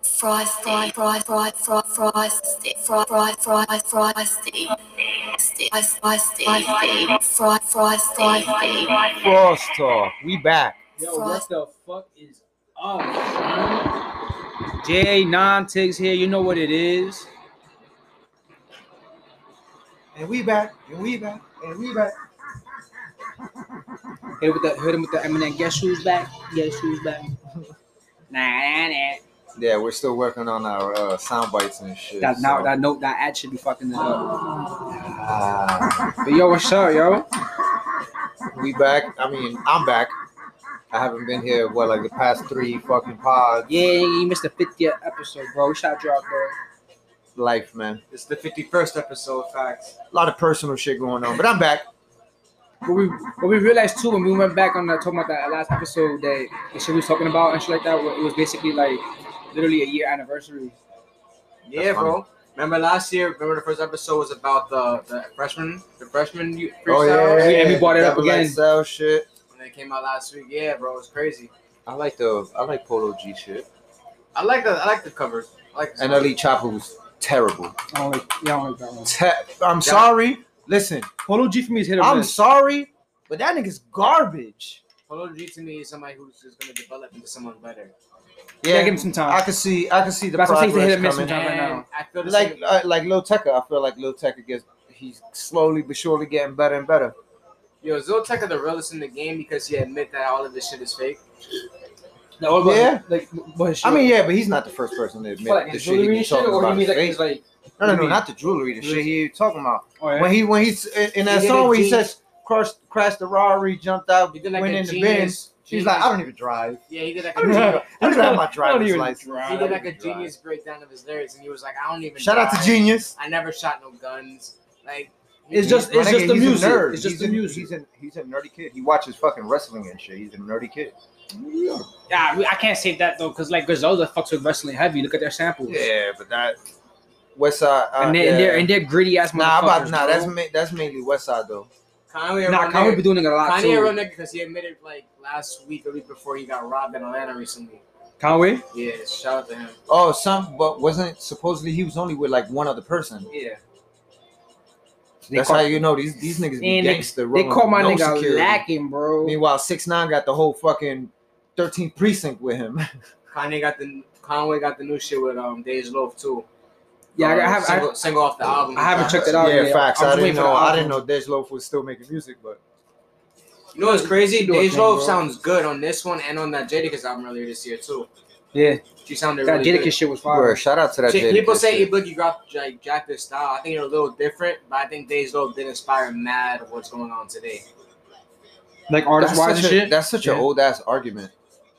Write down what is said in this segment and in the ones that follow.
Frosty. Frost Talk. We back. Yo, what the fuck is up, son? J Non-Tigs here. You know what it is. And we back. And we back. And we back. Hit him with the Eminem. Guess who's back? Guess who's back? Nah. Yeah, we're still working on our sound bites and shit. That ad should be fucking it up. But yo, what's up, yo? We back. I mean, I'm back. I haven't been here, like the past 3 fucking pods. Yeah, you missed the 50th episode, bro. We shout you out, bro. Life, man. It's the 51st episode, facts. A lot of personal shit going on, but I'm back. But we realized too when we went back on talking about that last episode that the shit we was talking about and shit like that, it was basically like literally a year anniversary. Yeah, bro. Remember last year? Remember the first episode was about the freshman freestyle? Oh yeah, and we brought it up again. Sell shit. When it came out last week, yeah, bro, it's crazy. I like Polo G shit. I like the covers. I like and Elite Chopper was terrible. I don't like that one. I'm sorry. Listen, Polo G for me is hit or I'm miss. sorry, but that nigga's garbage. Polo G to me is somebody who's just gonna develop into someone better. Yeah, give him some time. I can see the That's what progress hit or miss coming. right now. I feel the like same. like Lil Tecca. I feel like Lil Tecca he's slowly but surely getting better and better. Yo, Zil Tecca the realest in the game because he admit that all of this shit is fake. No, yeah. But I mean, yeah, but he's not the first person to admit like the shit he be talking or about. he means like fake. he's like No, not the jewelry. The shit he talking about. oh, yeah? When he's in that song where he says crashed the Rari, jumped out, He did like went a in the genius. bin. She's like, I don't even drive. Yeah, he did like I don't even have my driver's even license. he did like a genius breakdown of his lyrics, and he was like, I don't even. Shout out to drive. Genius. I never shot no guns. Like It's just the music. It's just the music. He's a nerdy kid. He watches fucking wrestling and shit. He's a nerdy kid. Yeah, I can't say that though, because like Griselda fucks with wrestling heavy. Look at their samples. Yeah, but that Westside and they're gritty ass motherfuckers. That's mainly Westside though. Kanye be doing it a lot Kanye too. a real nigga because he admitted like last week or week before he got robbed in Atlanta recently. Conway? Yeah, shout out to him. Oh, but wasn't supposedly he was only with like one other person. Yeah. That's how you know these niggas be gangster. They caught my nigga security. lacking, bro. Meanwhile, 6ix9ine got the whole fucking 13th precinct with him. Conway got the new shit with Dej Loaf too. Yeah, I have single off the album. I haven't checked it out. Yeah, yet. facts. I didn't know Dej Loaf was still making music, but you know what's crazy? Dej Loaf bro. sounds good on this one and on that Jadakiss album earlier this year too. Yeah, she sounded that really Jadakiss good. shit was fire. Shout out to that Jadakiss. People say Boogie dropped like Jack this style. I think they're a little different, but I think Dej Loaf did inspire mad of what's going on today. Like artist wise and shit. That's such an old ass argument.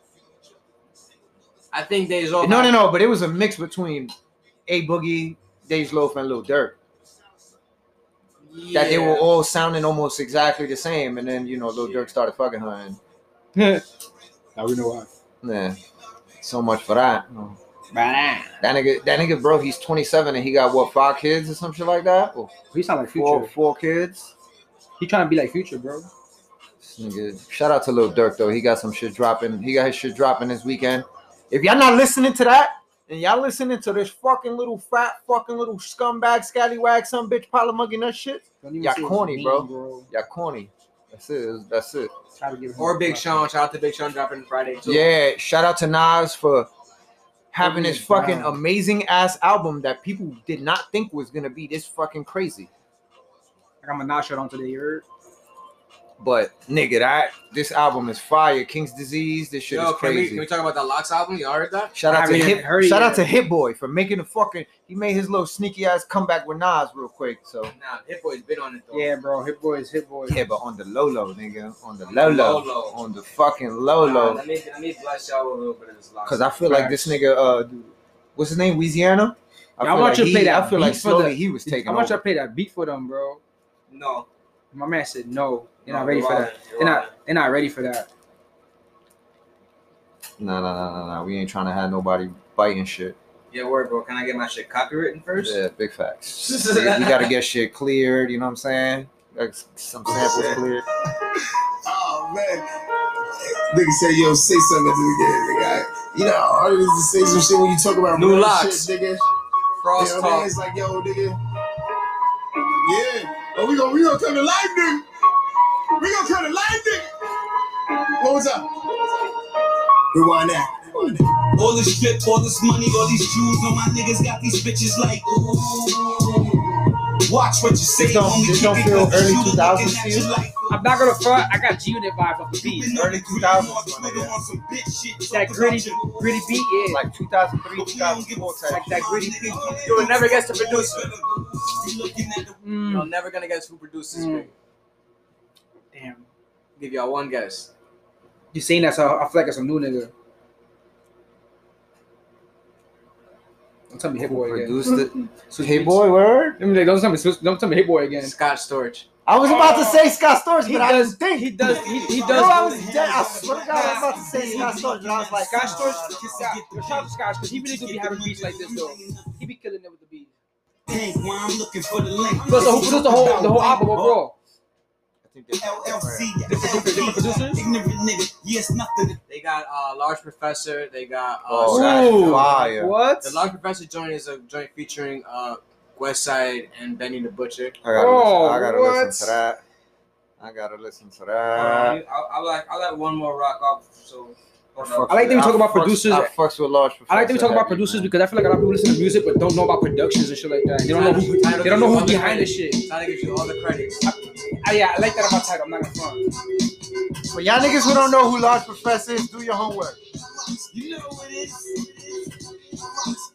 I think Dej Loaf. No, but it was a mix between A Boogie, Dej Loaf, and Lil Durk. Yeah. That they were all sounding almost exactly the same, and then Lil Durk started fucking her, and now we know why. yeah, so much for that. That That nigga, bro, he's 27 and he got 5 kids or some shit like that. Or he sound like Future. Four kids. He trying to be like Future, bro. This nigga, shout out to Lil Durk though. He got some shit dropping. He got his shit dropping this weekend. If y'all not listening to that, and y'all listening to this fucking little fat fucking little scumbag scallywag some bitch pile mugging that shit, y'all corny, bro. Y'all corny. That's it. Or Big Sean. Shout out to Big Sean dropping Friday too. Yeah, shout out to Nas for having this fucking amazing ass album that people did not think was gonna be this fucking crazy. I got my Nas shirt on today, you heard? But nigga, this album is fire. King's Disease, this shit is crazy. Can we talk about the Locks album? You heard that? Shout out to Hit Boy for making he made his little sneaky ass comeback with Nas real quick. So Hit Boy's been on it though. Yeah, bro. Hit Boy. Yeah, but on the low, nigga. On the low. On the fucking low. Let me bless y'all with a little bit of this Locks. Cause I feel like this nigga, what's his name, Louisiana? I want you to play that. I feel like slowly he was taking. I want you to play that beat for them, bro. No. My man said no. They're not ready for that. They're not ready for that. No. We ain't trying to have nobody biting shit. Yeah, word, bro. Can I get my shit copywritten first? Yeah, big facts. You gotta get shit cleared. You know what I'm saying? Like some samples cleared. Oh man, nigga said, "Yo, say something to the guy." You know, hard it is to say some shit when you talk about New real locks. shit, nigga. Frost You know what I mean? Talk. It's like, yo, nigga. Yeah. Oh, we gonna come to life, nigga. We gonna come to life, nigga. What was up? Rewind that. All this shit, all this money, all these jewels on my niggas got these bitches like, ooh. Watch what you say. This don't feel early 2000s to you? I'm not gonna front. I got G-Unit vibe off the beat. Early 2000s, That gritty beat, yeah. like 2003, 2004 type. Like that gritty beat. You will never guess the producer. Mm. You're never gonna guess who produces it. Damn. Give y'all one guess. You saying that, so I feel like it's a new nigga. Don't tell me Hit Boy again. Produced it. Hey boy, word. Don't tell me Hit Boy again. Scott Storch. I was about to say Scott Storch, but I didn't think. He does. No, I was dead. I swear to God, I was about to say Scott Storch, but I was like, Scott Storch. Shout out to Scott, because he really do be having beats like this though. He be killing it with the beats. I'm looking for the link. So who produced the whole album overall? I think they're LLC. Different producers? Ignorant nigga. Yes, nothing. They got Large Professor. They got Oh, Scott. that's fire. What? The Large Professor joint is a joint featuring Westside and Benny the Butcher. I gotta listen to that. I gotta listen to that. I'll let one more rock off. So I like that we talk about producers. I fucks with Large Professor. I like that we talk about producers because I feel like a lot of people listen to music but don't know about productions and shit like that. They don't know who's behind the shit. Trying to give you all the credits. I like that about Title. I'm not gonna front. For y'all niggas who don't know who Large Professor is, do your homework. You know what it is.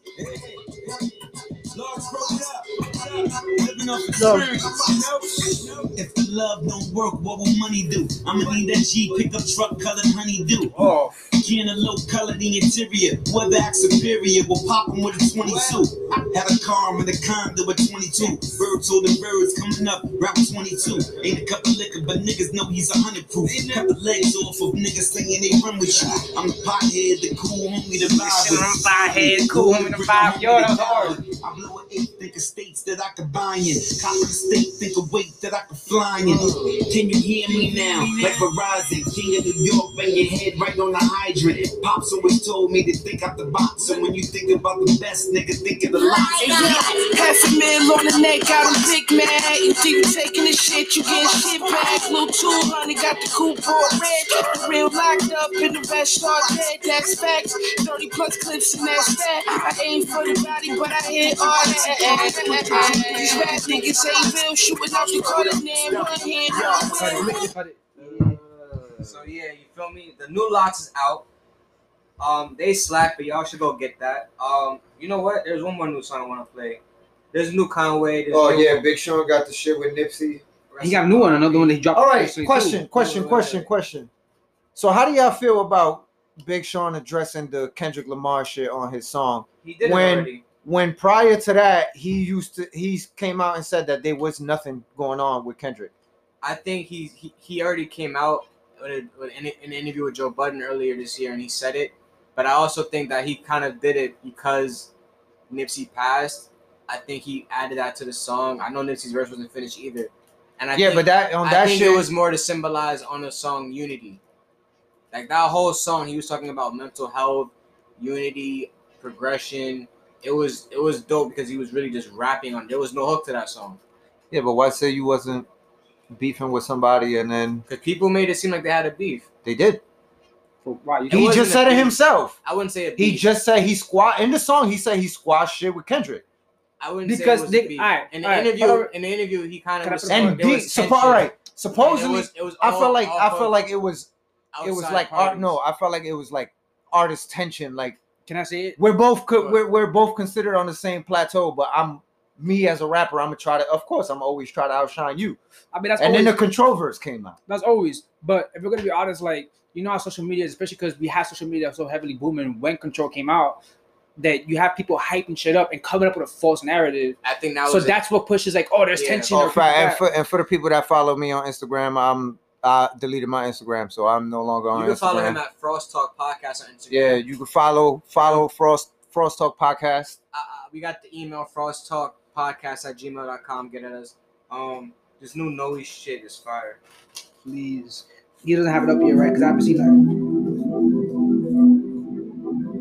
Large broke up. Living off experience. If the love don't work, what will money do? I'ma need that G pickup truck colored honeydew. Oh. Cantaloupe colored the interior. Weather act superior. We'll pop them with a 22. Had a car with a condo at 22. Birds holding birds coming up. Route 22. Ain't a cup of liquor, but niggas know he's 100 proof. Cut the legs off of niggas saying they run with you. I'm the pothead, the cool homie, the vibe. I'm the pothead, cool homie, the vibe. Yo, that was hard. I blow an 8, think of states that I could buy in. Copy the state, think of weight that I could fly in. Can you hear me now? Like Verizon, King of New York, bang your head right on the hydrant. Pops always told me to think out the box. So when you think about the best, nigga, think of the lot. Hey, yo, half a mil on the neck, got him big mad. You think you taking the shit, you getting shit back. Little 200, got the coupe board red. The real locked up in the rest all dead, that's facts. 30 plus clips and that's that. I aim for the body, but I hit all that. These rap niggas ain't real, shooting off the corner, man. One hand, So yeah, you feel me? The new Locks is out. They slap, but y'all should go get that. You know what? There's one more new song I want to play. There's a new Conway. Yeah, Big Sean got the shit with Nipsey. He got a new one, another one that he dropped. All right, question. So how do y'all feel about Big Sean addressing the Kendrick Lamar shit on his song? He did it already. When prior to that, he came out and said that there was nothing going on with Kendrick. I think he already came out in an interview with Joe Budden earlier this year, and he said it. But I also think that he kind of did it because Nipsey passed. I think he added that to the song. I know Nipsey's verse wasn't finished either, and I think it was more to symbolize on the song unity. Like that whole song, he was talking about mental health, unity, progression. It was dope because he was really just rapping on. There was no hook to that song. Yeah, but why say you wasn't beefing with somebody and then because people made it seem like they had a beef. They did. Wow, he just said it himself. I wouldn't say a beef. He just said he in the song. He said he squashed shit with Kendrick. I wouldn't say it was a beef. In the interview, he kind of was all right. Supposedly, I felt like it was like art. No, I felt like it was like artist tension. Like, can I say it? We're both considered on the same plateau, but me as a rapper, I'm gonna try to. Of course, I'm always try to outshine you. I mean, that's and always, then the Control verse came out. That's always. But if we're gonna be honest, like you know, how social media, especially because we had social media so heavily booming when Control came out, that you have people hyping shit up and coming up with a false narrative. I think that's what pushes like, oh, there's tension. And for the people that follow me on Instagram, I deleted my Instagram, so I'm no longer on Instagram. You can follow him at Frost Talk Podcast on Instagram. Yeah, you can follow Frost Talk Podcast. We got the email frosttalkpodcast@gmail.com. Get at us. This new Noe shit is fire. Please. He doesn't have it up yet, right? Because I haven't seen that.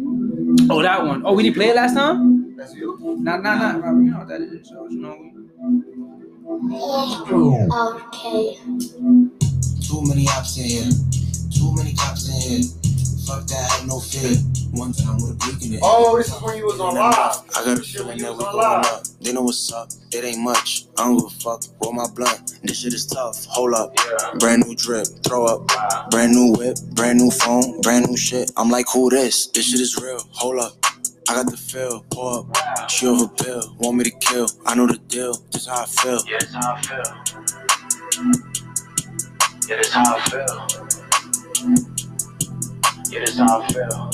Oh, that one. Oh, we didn't play it last time? That's you. Not. You know what that is. So, you know. Okay. Too many ops in here. Too many cops in here. Fuck that, have no fear. One time with a brick in it. Oh, this is when you was on live. I got a feeling that we going up. They know what's up. It ain't much. I don't give a fuck. Roll my blunt. This shit is tough. Hold up. Brand new drip. Throw up. Brand new whip. Brand new phone. Brand new shit. I'm like, who this? This shit is real. Hold up. I got the feel. Pour up. She over pill. Want me to kill. I know the deal. This is how I feel. Yeah, this how I feel. Yeah, this how I feel. Yeah, this how I feel.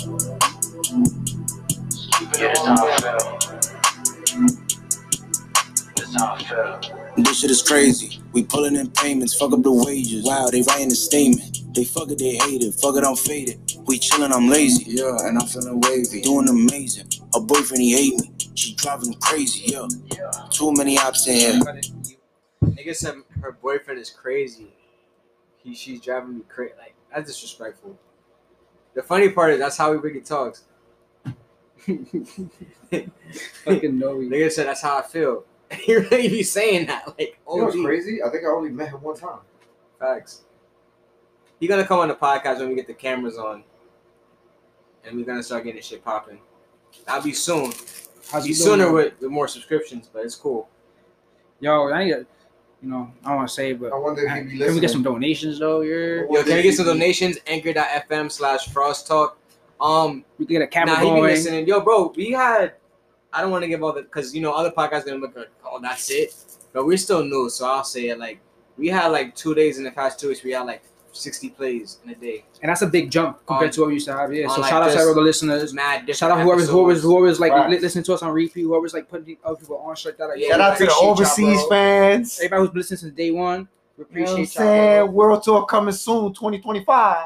Yeah, this how I feel. This how I feel. This shit is crazy. We pulling in payments, fuck up the wages. Wow, they writing a statement. They fuck it, they hate it. Fuck it, I'm faded. We chillin', I'm lazy. Yeah, and I'm feeling wavy. Doing amazing. Her boyfriend, he hate me. She driving crazy, yeah. Too many ops in here. Nigga said her boyfriend is crazy. She's driving me crazy. Like, that's disrespectful. The funny part is that's how he really talks. Fucking no. Nigga said that's how I feel. He really be saying that. Like, You know what's OG. crazy? I think I only met him one time. Facts. He gonna come on the podcast when we get the cameras on. And we're gonna start getting this shit popping. That'll be soon. How's Be he sooner doing? with more subscriptions, but it's cool. Yo, I need to, you know, I don't want to say it, but I wonder if he be can we listening. get some donations though? Yeah. Yo, can we get some donations? Anchor.fm/Frost Talk. We can get a camera Nah, he be going. listening. Yo, bro, we had. I don't want to give all the because you know other podcasts gonna look like, oh, that's it. But we're still new, so I'll say it. Like we had like 2 days in the past 2 weeks. We had like 60 plays in a day. And that's a big jump compared to what we used to have. Yeah. on, So like, shout out to just all the listeners. Mad different Shout out episodes. whoever's like Right. listening to us on repeat, whoever's like putting other people on shit like that. Yeah, Shout out to the appreciate y'all, overseas bro. fans. Everybody who's listening since day one, we You know what I'm appreciate y'all. saying? Bro. World Tour coming soon, 2025.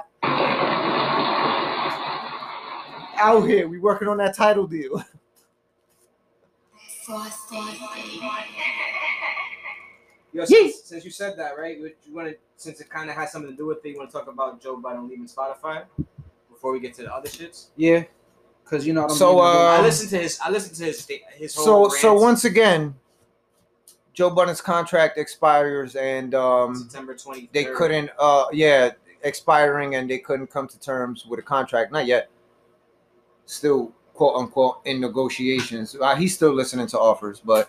Out here, we working on that title deal. Frosty. Yo, since you said that, right? You want to, since it kind of has something to do with it, you want to talk about Joe Budden leaving Spotify before we get to the other shits. Yeah. Cause you know what I'm So, I listened to his So whole so rant. once again, Joe Budden's contract expires and September 23rd. they couldn't expiring and they couldn't come to terms with a contract. Not yet. Still quote unquote in negotiations. He's still listening to offers, but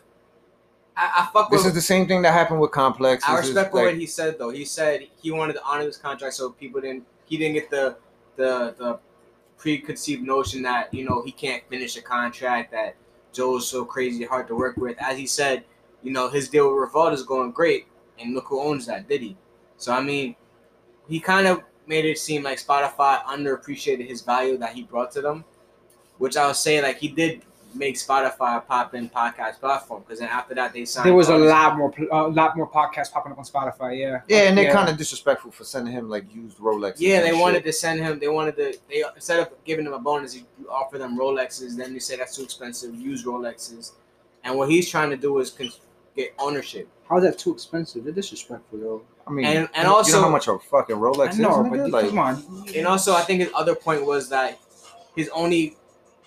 I fuck with. this is the same thing that happened with Complex. I This is respect like- what he said though. He said he wanted to honor this contract so people didn't. He didn't get the preconceived notion that you know he can't finish a contract, that Joe's so crazy hard to work with. As he said, you know his deal with Revolt is going great, and look who owns that, Diddy. So I mean, he kind of made it seem like Spotify underappreciated his value that he brought to them, which I would say like he did make Spotify a pop-in podcast platform because then after that they signed. there was a artists. lot more podcasts popping up on Spotify. Yeah. Yeah, and they're kind of disrespectful for sending him like used Rolex. Yeah, they wanted to send him. They instead of giving him a bonus, you offer them Rolexes. Then you say that's too expensive. Use Rolexes, and what he's trying to do is get ownership. How's that too expensive? They're disrespectful, yo. I mean, and you know also- how much a fucking Rolex I know, is, but nigga? Like, come on. And also, I think his other point was that his only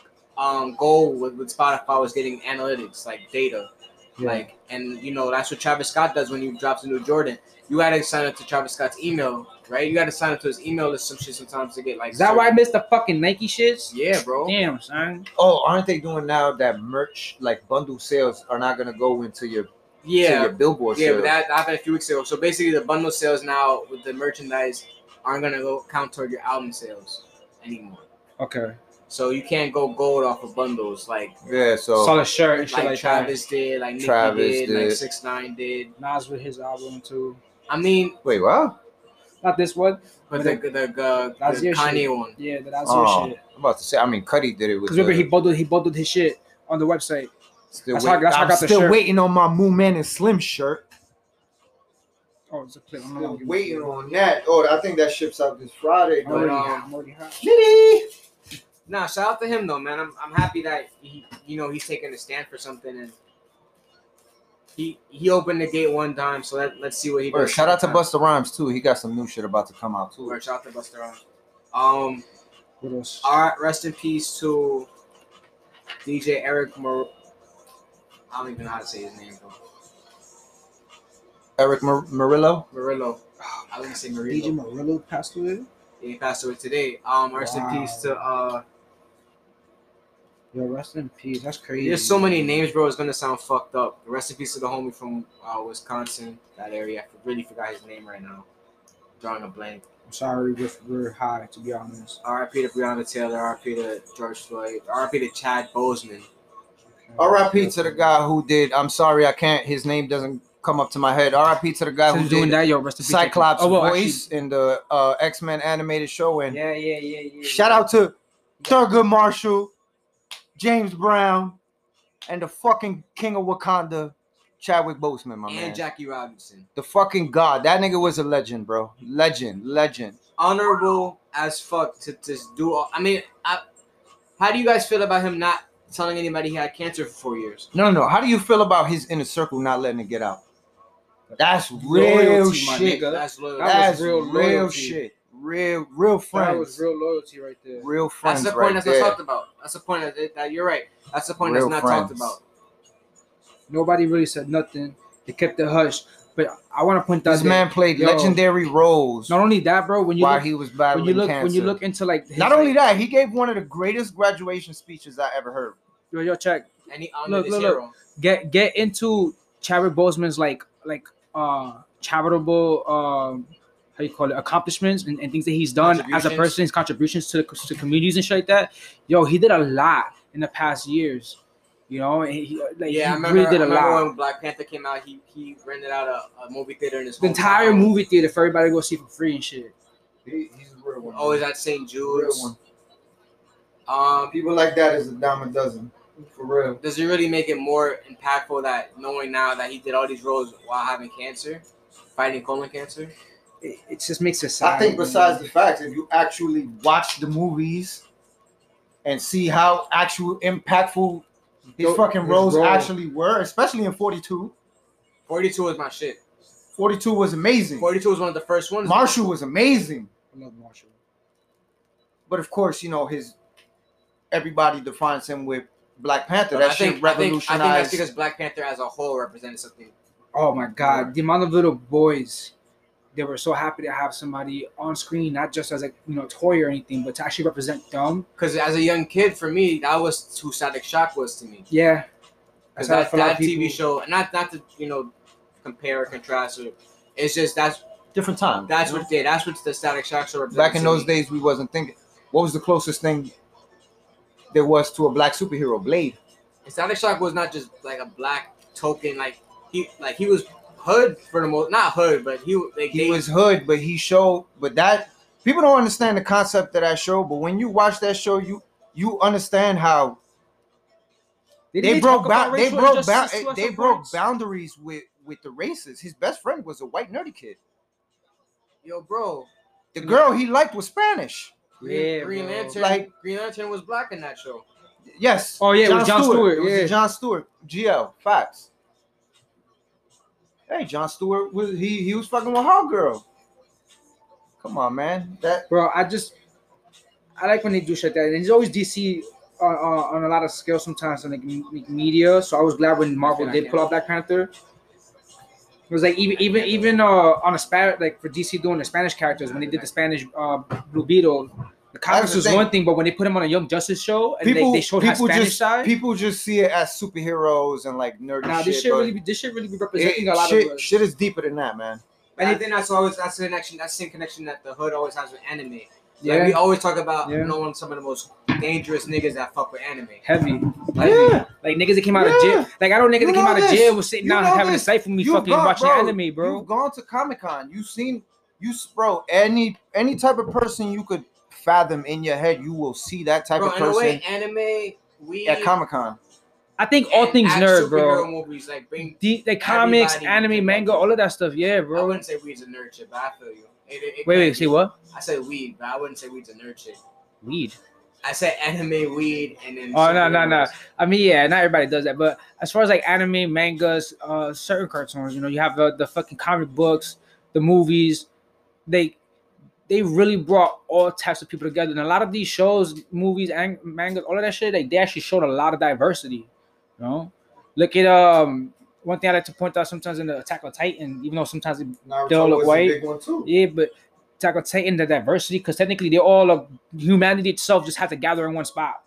goal with Spotify was getting analytics, like data. Yeah. Like, and you know that's what Travis Scott does when he drops a new Jordan. You got to sign up to Travis Scott's email, right? You got to sign up to his email list some shit sometimes to get like. Is that why I missed the fucking Nike shits? Yeah, bro. Damn, son. oh, aren't they doing now that merch like bundle sales are not gonna go into your to Yeah, your billboard yeah, sales? but that happened a few weeks ago. So basically, the bundle sales now with the merchandise aren't gonna go count toward your album sales anymore. Okay. So you can't go gold off of bundles like yeah, so Solid shirt and shit like like Travis did, like Nicki Travis did, like did. 6ix9ine did. that. Nas with his album too. I mean, wait, what? Not this one. but But the That's your Kanye shit. one. Yeah, that's Oh, your shit. I'm about to say. I mean, Cudi did it with. Because remember the- he bundled his shit on the website. Still That's how I got I'm the still shirt. waiting on my Moon Man and Slim shirt. Oh, it's a clip. I'm Still waiting on that. Oh, I think that ships out this Friday. I'm already, But, I'm already hot. Shitty. Nah, shout out to him though, man. I'm happy that he's taking a stand for something, and he opened the gate one time. So let's see what he Or does. shout out to next time. Busta Rhymes too. He got some new shit about to come out too. Or shout out to Busta Rhymes. What else? All right, rest in peace to DJ Eric I don't even know how to say his name, bro. Eric Murillo. Murillo. I wouldn't say Murillo. DJ Murillo passed away. Yeah, he passed away today. Rest in peace to Yo, rest in peace. That's crazy. There's so many names, bro. It's gonna sound fucked up. Rest in peace to the homie from Wisconsin, that area. I really forgot his name right now. Drawing a blank. I'm sorry, we're high, to be honest. R.I.P. to Breonna Taylor. R.I.P. to George Floyd. R.I.P. to Chad Boseman. R.I.P. to the guy who did. I'm sorry, I can't. His name doesn't come up to my head. R.I.P. to the guy who doing did that, yo, rest in peace. Cyclops' well, voice in the X-Men animated show. And Yeah. shout out to Thurgood Marshall, James Brown, and the fucking King of Wakanda, Chadwick Boseman, my man. And Jackie Robinson. The fucking god. That nigga was a legend, bro. Legend. Honorable as fuck to do all. I mean, how do you guys feel about him not telling anybody he had cancer for 4 years? No. How do you feel about his inner circle not letting it get out? That's real Loyalty, my shit. nigga. That's loyalty. That was That's real real loyalty. shit. Real friends. That was real loyalty right there. Real friends. That's the point right that's not there. talked about. That's the point that you're right. That's the point Real that's not talked friends. about. Nobody really said nothing. They kept it hush. But I want to point out This man played yo, legendary roles Not only that, bro. When you while look, he was battling cancer. when you look into like his, Not only that, he gave one of the greatest graduation speeches I ever heard. yo, check. And he honored his Look. hero. Get into Chadwick Boseman's like charitable how you call it, accomplishments and things that he's done as a person, his contributions to communities and shit like that. Yo, he did a lot in the past years. You know, and he I remember, really did a lot. when Black Panther came out, he rented out a movie theater in his The entire hometown. movie theater for everybody to go see for free and shit. He's a real one. Always at St. Jude's. Real one. People like that is a dime a dozen. For real. Does it really make it more impactful that knowing now that he did all these roles while having cancer, fighting colon cancer? It just makes it sad. I think besides the fact, if you actually watch the movies and see how actual impactful his fucking roles actually were, especially in 42. 42 was my shit. 42 was amazing. 42 was one of the first ones. Marshall was amazing. I love Marshall. But of course, you know, everybody defines him with Black Panther. But That shit revolutionized. I think that's because Black Panther as a whole represented something. Oh my God, the amount of little boys, they were so happy to have somebody on screen, not just as a toy or anything, but to actually represent them. Because as a young kid, for me, that was who Static Shock was to me. Yeah, Because that TV show, not to compare or contrast, it's just that's different time. That's what the Static Shock show represented. Back in those days, we wasn't thinking. What was the closest thing there was to a black superhero? Blade. And Static Shock was not just like a black token, he was hood for the most, not hood, but he was hood, but he showed. But that people don't understand the concept of that show. But when you watch that show, you understand how they broke boundaries with the races. His best friend was a white nerdy kid. Yo, bro, the girl he liked was Spanish. Green Lantern. Green Lantern was black in that show. Yes. Oh yeah, it was John Stewart. It was John Stewart. GL. Facts. Hey, John Stewart was he was fucking with Hawk Girl. Come on, man. Bro, I like when they do shit like that. And it's always DC on a lot of scale sometimes on like media. So I was glad when Marvel did pull out Black Panther. It was like even on a Spanish, like for DC doing the Spanish characters when they did the Spanish Blue Beetle. The comics was one thing, but when they put him on a Young Justice show and they showed his Spanish side, people just see it as superheroes and like nerdy shit. This shit really be representing a lot of shit is deeper than that, man. And I think that's the connection. That's the same connection that the hood always has with anime. Like we always talk about knowing some of the most dangerous niggas that fuck with anime. Heavy. Like niggas that came out of jail. Like I know niggas that came out of jail was sitting down having a sight for me fucking watching anime, bro. You've gone to Comic-Con. Bro, any type of person you could fathom in your head, you will see that type of person. In a way, anime, at Comic-Con. I think all things nerd, bro. Movies, like comics, anime, manga, all of that stuff. Yeah, bro. I wouldn't say weed's a nerd shit, but I feel you. Wait, say what? I said weed, but I wouldn't say weed's a nerd shit. Weed. I said anime, weed, and then. Oh no. I mean, yeah, not everybody does that, but as far as like anime, mangas, certain cartoons, you have the fucking comic books, the movies, they they really brought all types of people together. And a lot of these shows, movies, and manga, all of that shit, like they actually showed a lot of diversity. You know, look at one thing I like to point out sometimes in the Attack on Titan, even though sometimes they all Naruto look was a white. big one too. Yeah, but Attack on Titan, the diversity, because technically they all humanity itself just had to gather in one spot.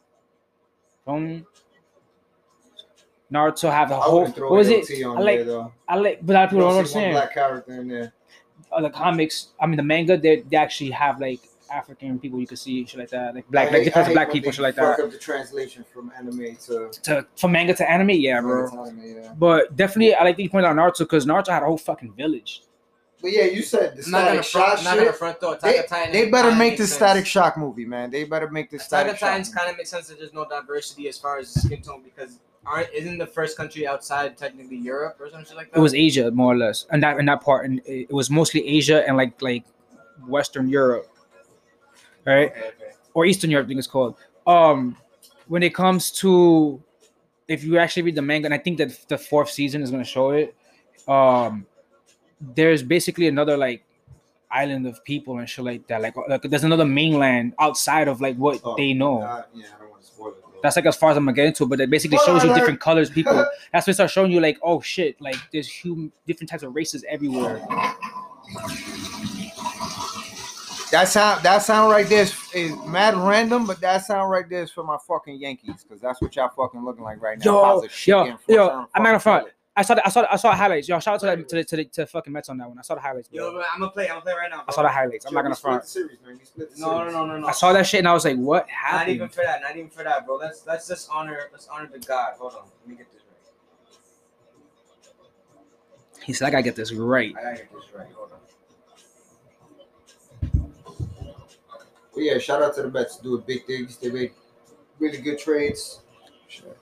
Naruto have a I whole. wouldn't throw What was it? AOT on I like. there, though. I like, but a lot of You people don't don't see one understand. black character in there. The comics, I mean the manga, they actually have like African people you can see, shit like that, like black, I like hate- different I hate black when people, they shit like fuck that. up the translation from anime to From manga to anime, yeah, bro. anime, yeah. But definitely, I like that you point out Naruto because Naruto had a whole fucking village. But yeah, you said the I'm not gonna Static front. Shock I'm not gonna shit. front though. Attack on Titan. They better kinda make makes the sense. Static Shock movie, man. They better make the Attack Static on Shock Titans movie. kind of makes sense that there's no diversity as far as skin tone because isn't the first country outside technically Europe or something like that? It was Asia, more or less, and that part, and it was mostly Asia and like Western Europe, right? Okay. Or Eastern Europe, I think it's called. When it comes to, if you actually read the manga, and I think that the 4th season is gonna show it. There's basically another like island of people and shit like that. Like there's another mainland outside of like what they know. Yeah, I don't want to spoil it. Though. That's like as far as I'm gonna get into it, but it basically Spoiler shows you alert. different colors, people. That's when it starts showing you like, oh shit, like there's different types of races everywhere. That sound right there is mad random, but that sound right there is for my fucking Yankees, because that's what y'all fucking looking like right now. Piles of shit getting forced down I'm not gonna fucking front. field. I saw the highlights. Yo, shout out to fucking Mets on that one. I saw the highlights, bro. Yo, I'm gonna play right now. Bro. I saw the highlights. I'm not gonna We split front. the series, man. We split the No. series. I saw that shit and I was like, what Not happened? even for that, bro. Let's just honor the God. Hold on, let me get this right. He said, I gotta get this right. I gotta get this right. Hold on. But yeah, shout out to the Mets doing big things. They made really good trades. Sure.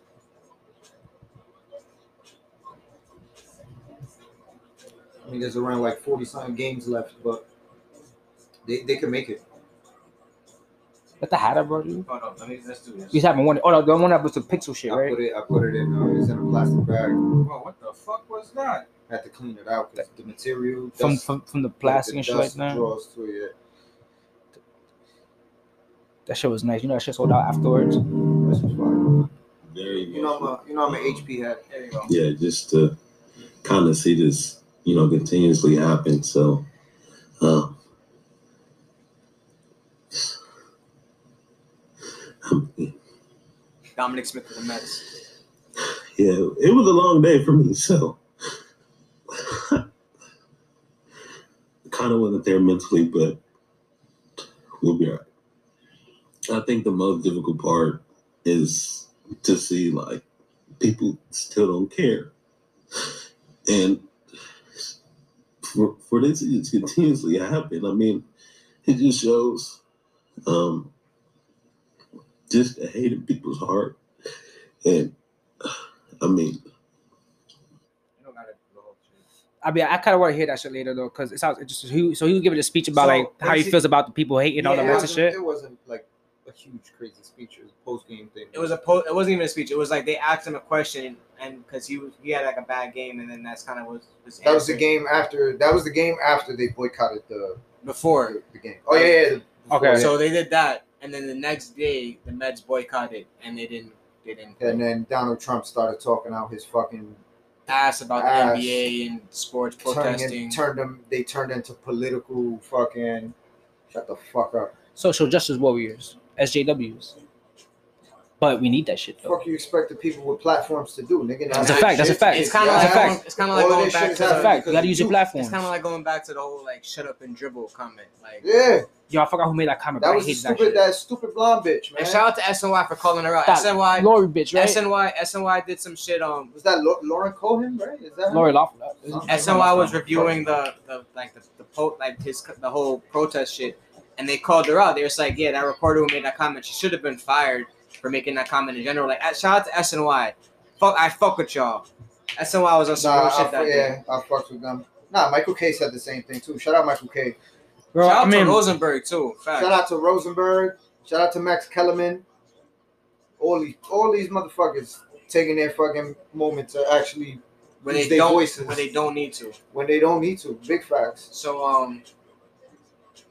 I mean, there's around like 40-something games left, but they can make it. What the hat up, bro? Dude? Hold on, let's do this. You haven't won it. Oh, no, the one that was the pixel shit, I right? put it in. It's in a plastic bag. Bro, what the fuck was that? Had to clean it out because the material From dust- the plastic and shit like that. Draws to it. That shit was nice. You know that shit sold out afterwards. This was fine. Very You know I'm an HP head. There you go. yeah, just to kind of see this, continuously happen. So, Dominic Smith with the Mets. yeah, it was a long day for me. So, kind of wasn't there mentally, but we'll be all right. I think the most difficult part is to see like people still don't care, and for this to continuously happen, I mean, it just shows just the hate in people's heart, and I mean, You don't gotta do the whole shit. I mean, I kind of want to hear that shit later though, because it sounds interesting. So he was giving a speech about So, like how he feels about the people hating all the it Mets and wasn't- shit. It wasn't like a huge crazy speech. It was a post game thing. It wasn't even a speech. It was like they asked him a question, and because he had like a bad game, and then that's kind of was his That was the answer. game after. That was the game after they boycotted the Before. game. Oh yeah. Okay. So they did that, and then the next day the Mets boycotted, and they didn't And then Donald Trump started talking out his fucking ask about Ass. the NBA and sports protesting. They turned into political fucking. Shut the fuck up. Social justice warriors, SJWs. But we need that shit though. Fuck you expect the people with platforms to do, nigga? That's a fact. That's a fact. It's kind of Yeah. like fact. it's kind of like All of going this back shit to is That's a the, fact. You gotta use your it's platforms. kind of like going back to the whole like shut up and dribble comment. Like Yeah, Yo, I forgot who made that comment. that but I was hated stupid. that That stupid blonde bitch, man. and shout out to SNY for calling her out. shit. SNY Lori bitch, right? SNY did some shit. Was that Lauren Cohen, right? Is that her? Lori Loughlin. SNY was reviewing the whole protest shit, and they called her out. They was like, yeah, that reporter who made that comment, she should have been fired for making that comment in general. Like, shout out to SNY. I fuck with y'all. SNY was on some real shit that day. I fucked with them. Nah, Michael K said the same thing too. Shout out Michael K. Bro, Shout out I mean, to Rosenberg too. Fact. Shout out to Rosenberg. Shout out to Max Kellerman. All these motherfuckers taking their fucking moment to actually when use they their don't voices when they don't need to. when they don't need to. Big facts. So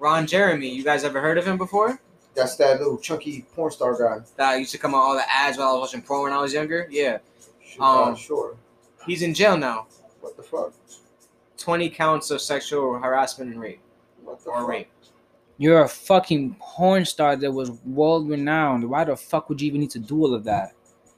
Ron Jeremy. You guys ever heard of him before? That's that little chunky porn star guy. That used to come on all the ads while I was watching porn when I was younger. Yeah. Sure. He's in jail now. What the fuck? 20 counts of sexual harassment and rape. What the Or fuck? rape. You're a fucking porn star that was world renowned. Why the fuck would you even need to do all of that?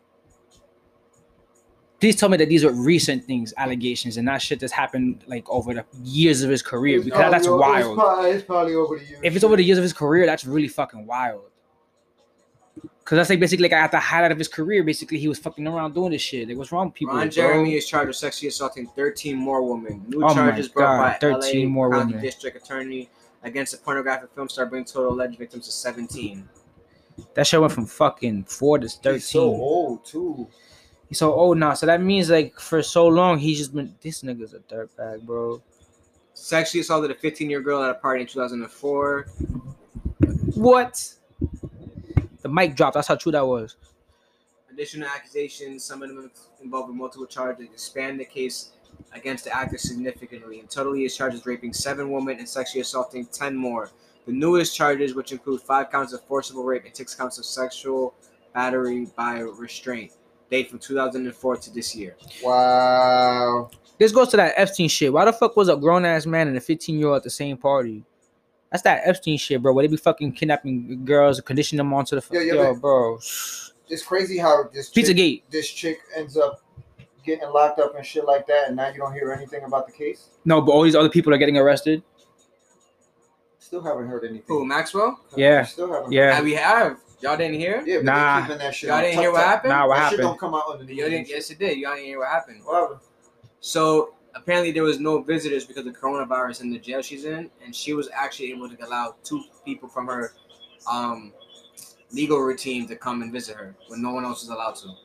Please tell me that these are recent things, allegations, and not shit that's happened like over the years of his career. It's Because that's probably- wild. It's probably over the years. If it's over the years of his career, that's really fucking wild. Because that's like basically like at the highlight of his career, basically he was fucking around doing this shit. Like, what's wrong with people? Ron bro? Jeremy is charged with sexually assaulting 13 more women. New Oh my charges brought God, by 13 LA more County women. District Attorney against a pornographic film star, bringing total alleged victims to 17. That shit went from fucking 4 to 13. He's so old too. He's so old now. So that means like for so long he's just been, this nigga's a dirtbag, bro. Sexually assaulted a 15-year girl at a party in 2004. What? The mic dropped. That's how true that was. Additional accusations, some of them involving multiple charges, expand the case against the actor significantly. In total, he is charged with raping 7 women and sexually assaulting 10 more. The newest charges, which include 5 counts of forcible rape and 6 counts of sexual battery by restraint, date from 2004 to this year. Wow. This goes to that Epstein shit. Why the fuck was a grown ass man and a 15-year-old at the same party? That's that Epstein shit, bro. Where they be fucking kidnapping girls and conditioning them onto the Yo, bro. It's crazy how this Pizzagate. This chick ends up getting locked up and shit like that, and now you don't hear anything about the case. No, but all these other people are getting arrested. Still haven't heard anything. Who, Maxwell? Yeah. Still haven't. Yeah. We have. Y'all didn't hear? Yeah, but Nah. they keeping that shit. Y'all on didn't hear what tuck-tuck. happened? Nah, what That shit happened? don't come out under the Y'all didn't, news. yes, it did. Y'all didn't hear what happened. What happened? So apparently there was no visitors because of coronavirus in the jail she's in, and she was actually able to allow 2 people from her legal routine to come and visit her when no one else was allowed to.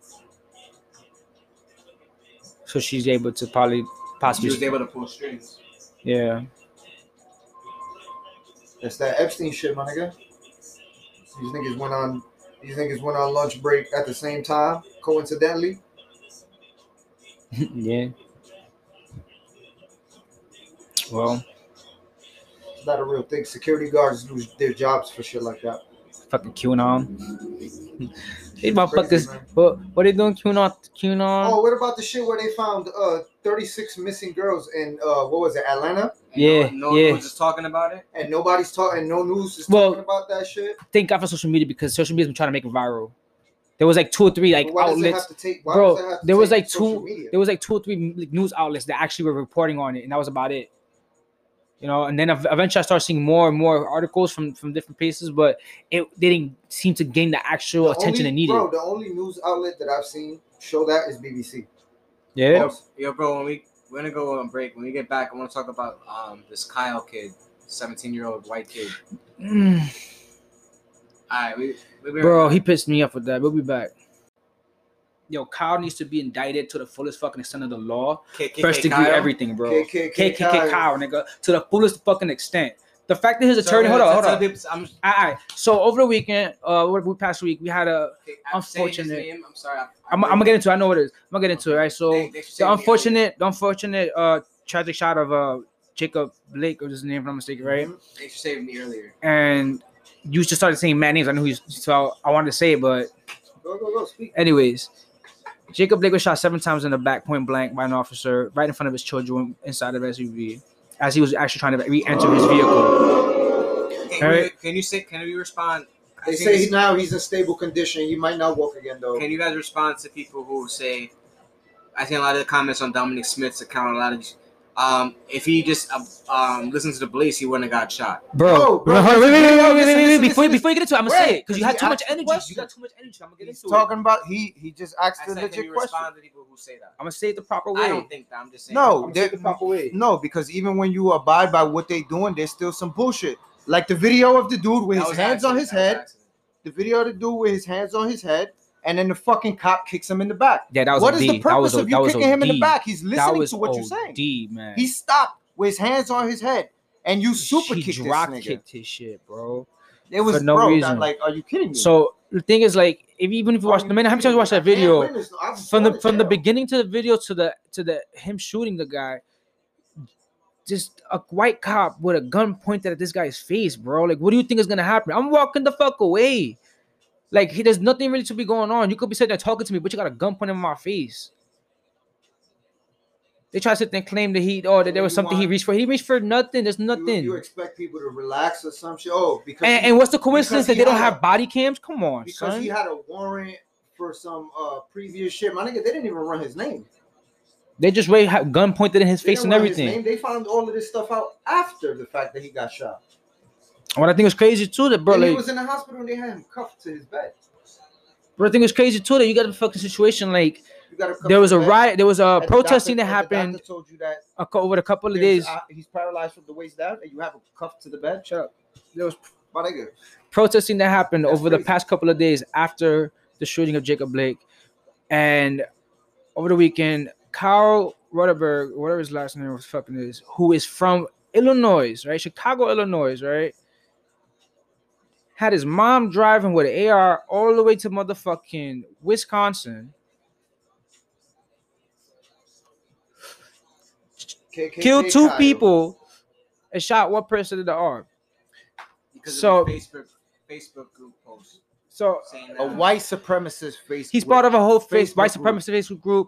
So she's able to She possibly. was able to pull strings. Yeah. It's that Epstein shit, my nigga. These niggas went on lunch break at the same time, coincidentally. Yeah. Well, It's not a real thing. Security guards lose their jobs for shit like that. fucking QAnon. These motherfuckers. Crazy, man. What they doing? QAnon. Oh, what about the shit where they found 36 missing girls in what was it, Atlanta? And Yeah, no yeah. one was just talking about it. And nobody's talking, no news is Well, talking about that shit. Thank God for social media because social media's been trying to make it viral. There was like 2 or 3 like But why does it outlets. have to take? Why Bro, does it have to there was take like social 2. media? There was like 2 or 3 like, news outlets that actually were reporting on it, and that was about it. You know, and then eventually I started seeing more and more articles from different places, but they didn't seem to gain the actual attention it needed. Bro, the only news outlet that I've seen show that is BBC. Yeah. Yo, bro, we're gonna go on break. When we get back, I want to talk about this Kyle kid, 17-year-old white kid. Mm. All right, we'll be Bro, right he back. pissed me off with that. We'll be back. Yo, Kyle needs to be indicted to the fullest fucking extent of the law. KKK First degree Kyle. everything, bro. KKK Kyle, nigga, to the fullest fucking extent. The fact that his attorney, So, hold tell on. people- I'm All right. So over the weekend, past week, we had a. I'm saying his Unfortunate. name. I'm sorry. I'm gonna get into it. I know what it is. I'm gonna get into it, right? So Thanks for the saying unfortunate tragic shot of Jacob Blake, or his name, if I'm not mistaken, right? Thanks for saving me earlier. And you just started saying mad names. I knew so I wanted to say it, but Go, speak. anyways, Jacob Blake was shot 7 times in the back, point blank, by an officer right in front of his children inside of SUV as he was actually trying to re-enter his vehicle. Can you respond? I They think say this- now he's in stable condition. He might not walk again, though. Can you guys respond to people who say? I think a lot of the comments on Dominic Smith's account. A lot of if he just listened to the police, he wouldn't have got shot. Bro, bro, wait, listen, before you get into it, I'm gonna say Wait, it because you had too much asked the energy. question. You got too much energy. I'm gonna get He's into it. talking about he just asked I the said, can legit you question. respond to people who say that? I'm gonna say it the proper way. I don't think that. I'm just saying. No, I'm saying it the proper way. no, because even when you abide by what they doing, there's still some bullshit. Like the video of the dude with That his was hands on accident. his That was head. accident. The video of the dude with his hands on his head, and then the fucking cop kicks him in the back. Yeah, that was What OD. is the purpose of you kicking him in the OD. back? He's That listening was to what you're OD, saying. man. He stopped with his hands on his head, and you super He kicked this drop nigga. kicked his shit, bro. It was for no bro. reason. Like, are you kidding me? So the thing is, like, even if you watch the minute, how many times you watch that video from the beginning to the video to the him shooting the guy, just a white cop with a gun pointed at this guy's face, bro. Like, what do you think is gonna happen? I'm walking the fuck away. Like, there's nothing really to be going on. You could be sitting there talking to me, but you got a gun pointed in my face. They try to sit there and claim that that there was something he reached for. He reached for nothing. There's nothing. You expect people to relax or some shit? Oh, because and what's the coincidence that they don't have body cams? Come on, because son. he had a warrant for some previous shit. My nigga, they didn't even run his name. They just have gun pointed in his face and everything. They found all of this stuff out after the fact that he got shot. What I think was crazy too, that bro, And he like, was in the hospital and they had him cuffed to his bed. bro, I think it's crazy too that you got a fucking situation like You got there was a riot, there was a And the protesting doctor- that and the happened doctor told you that over a couple of there's, days. he's paralyzed from the waist down, and you have him cuffed to the bed. Shut up. There was My nigga. protesting that happened That's over the crazy. past couple of days after the shooting of Jacob Blake, and over the weekend, Kyle Rutherford, whatever his last name was fucking is, who is from Illinois, right? Chicago, Illinois, right? Had his mom driving with an AR all the way to motherfucking Wisconsin. Killed two Kyle. people and shot one person in the arm. Because So- of the Facebook group post So saying A that. white supremacist face. he's part of a whole white Facebook group. supremacist Facebook group.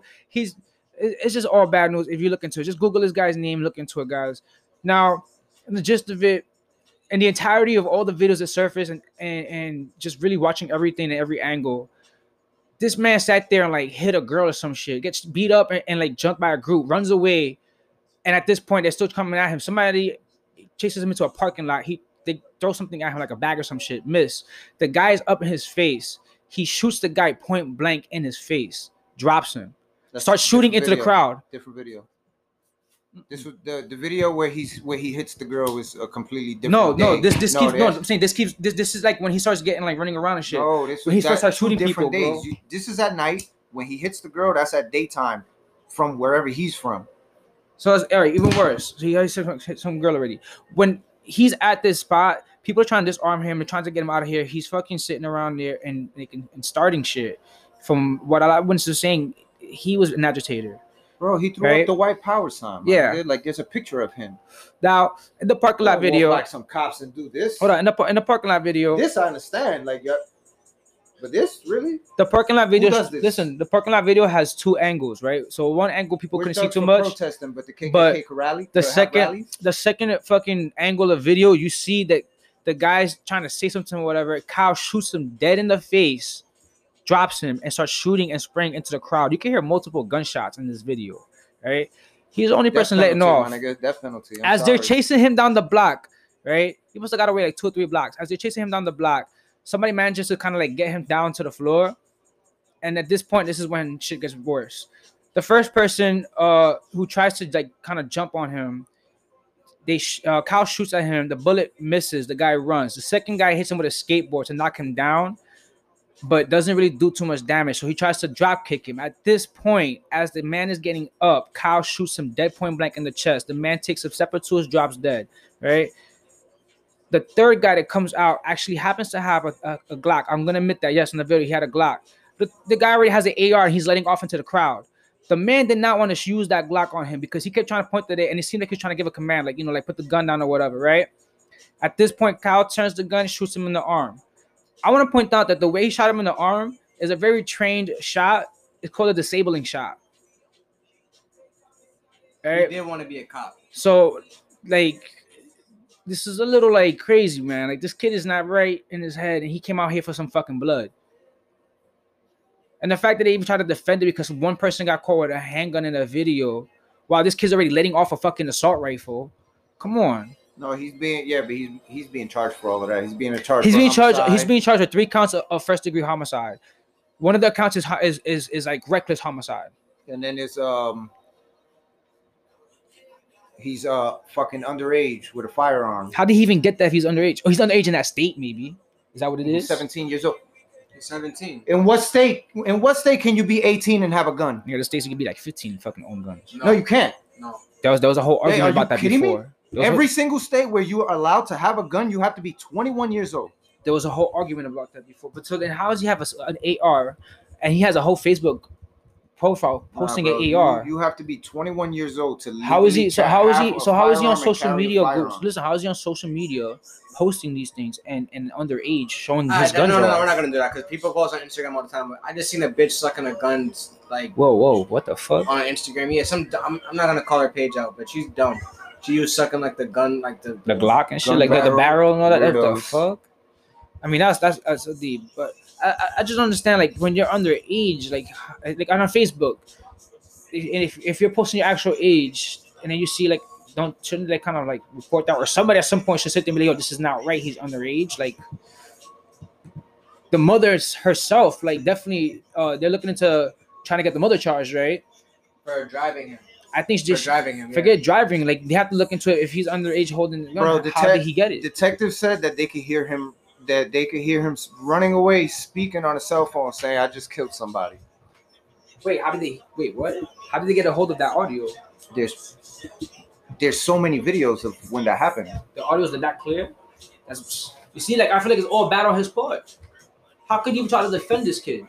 It's just all bad news. If you look into it, just Google this guy's name, look into it, guys. Now, the gist of it, and the entirety of all the videos that surface and just really watching everything at every angle, this man sat there and like hit a girl or some shit, gets beat up and like jumped by a group, runs away. And at this point, they're still coming at him. Somebody chases him into a parking lot. They throw something at him like a bag or some shit. Miss. The guy's up in his face. He shoots the guy point blank in his face, drops him, starts shooting into the crowd. Different video. This was the video where he hits the girl was a completely different. No, day. I'm saying this is like when he starts getting like running around and shit. No, this When he was starts shooting two different people, days. bro. This is at night. When he hits the girl, that's at daytime, from wherever he's from. So it's all right, even worse. So he already hit some girl already. When he's at this spot, people are trying to disarm him and trying to get him out of here. He's fucking sitting around there and starting shit. From what I was just saying, he was an agitator. Bro, he threw Right? up the white power sign. man. Yeah. Like there's a picture of him. Now in the parking lot Don't walk video, like some cops and do this. hold on, in the parking lot video, This I understand. Like, yeah. But this really? the parking lot video. does this? Listen, the parking lot video has two angles, right? So one angle people We're couldn't see thugs too for much. protesting, but the KKK But rally. The have second, rallies. the second fucking angle of video, you see that the guy's trying to say something or whatever. Kyle shoots him dead in the face, drops him, and starts shooting and spraying into the crowd. You can hear multiple gunshots in this video, right? He's the only Death person letting penalty, off. my nigga, death penalty. I'm As they're sorry. chasing him down the block, right? He must have got away like 2 or 3 blocks. As they're chasing him down the block, somebody manages to kind of like get him down to the floor. And at this point, this is when shit gets worse. The first person who tries to like kind of jump on him, Kyle shoots at him. The bullet misses. The guy runs. The second guy hits him with a skateboard to knock him down, but doesn't really do too much damage. So he tries to drop kick him. At this point, as the man is getting up, Kyle shoots him dead point blank in the chest. The man takes a separate tools, drops dead. Right. The third guy that comes out actually happens to have a Glock. I'm gonna admit that. Yes, in the video he had a Glock. The guy already has an AR and he's letting off into the crowd. The man did not want to use that Glock on him because he kept trying to point at it and it seemed like he was trying to give a command, like, like put the gun down or whatever, right? At this point, Kyle turns the gun, shoots him in the arm. I want to point out that the way he shot him in the arm is a very trained shot. It's called a disabling shot. He Right? didn't want to be a cop. So, like, this is a little like crazy, man. Like, this kid is not right in his head, and he came out here for some fucking blood. And the fact that they even tried to defend it because one person got caught with a handgun in a video, while this kid's already letting off a fucking assault rifle. Come on. No, he's being charged for all of that. He's being charged. He's for being charged. He's homicide. being charged with 3 counts of first-degree homicide. One of the counts is like reckless homicide. And then it's he's fucking underage with a firearm. How did he even get that if he's underage? Oh, he's underage in that state, maybe. Is that what it He's is? 17 years old. He's 17. In what state? In what state can you be 18 and have a gun? Yeah, the states you could be like 15 and fucking own guns. No, you can't. No. There was a whole Hey, argument are you about that kidding me? before. There was Every single state where you are allowed to have a gun, you have to be 21 years old. there was a whole argument about that before. But so then how does he have an AR and he has a whole Facebook profile Nah, posting bro, an AR. You have to be 21 years old to. How is he? So how is he? have a So how is he on firearm and social carry a media? firearm. Listen, how is he on social media posting these things and underage showing No, his guns? we're off? not gonna do that because people post on Instagram all the time. I just seen a bitch sucking a gun like Whoa, what the fuck? on Instagram. Yeah, I'm not gonna call her page out, but she's dumb. She was sucking like the gun, like the Glock and shit, gun like the barrel and all that. What the weirdos. fuck? I mean, that's deep, but I just don't understand, like, when you're underage, like on Facebook, if you're posting your actual age and then you see, like, shouldn't they kind of like report that, or somebody at some point should sit there and be like, yo, this is not right, he's underage. Like, the mother herself, like, definitely they're looking into trying to get the mother charged, right? for driving him. I think For just driving him. forget driving, like, they have to look into it. If he's underage holding the gun, Bro, how did he get it? Detectives said that they could hear him. That they could hear him running away, speaking on a cell phone, saying, "I just killed somebody." Wait, what? How did they get a hold of that audio? There's so many videos of when that happened. The audios are that clear. You see, like, I feel like it's all bad on his part. How could you try to defend this kid?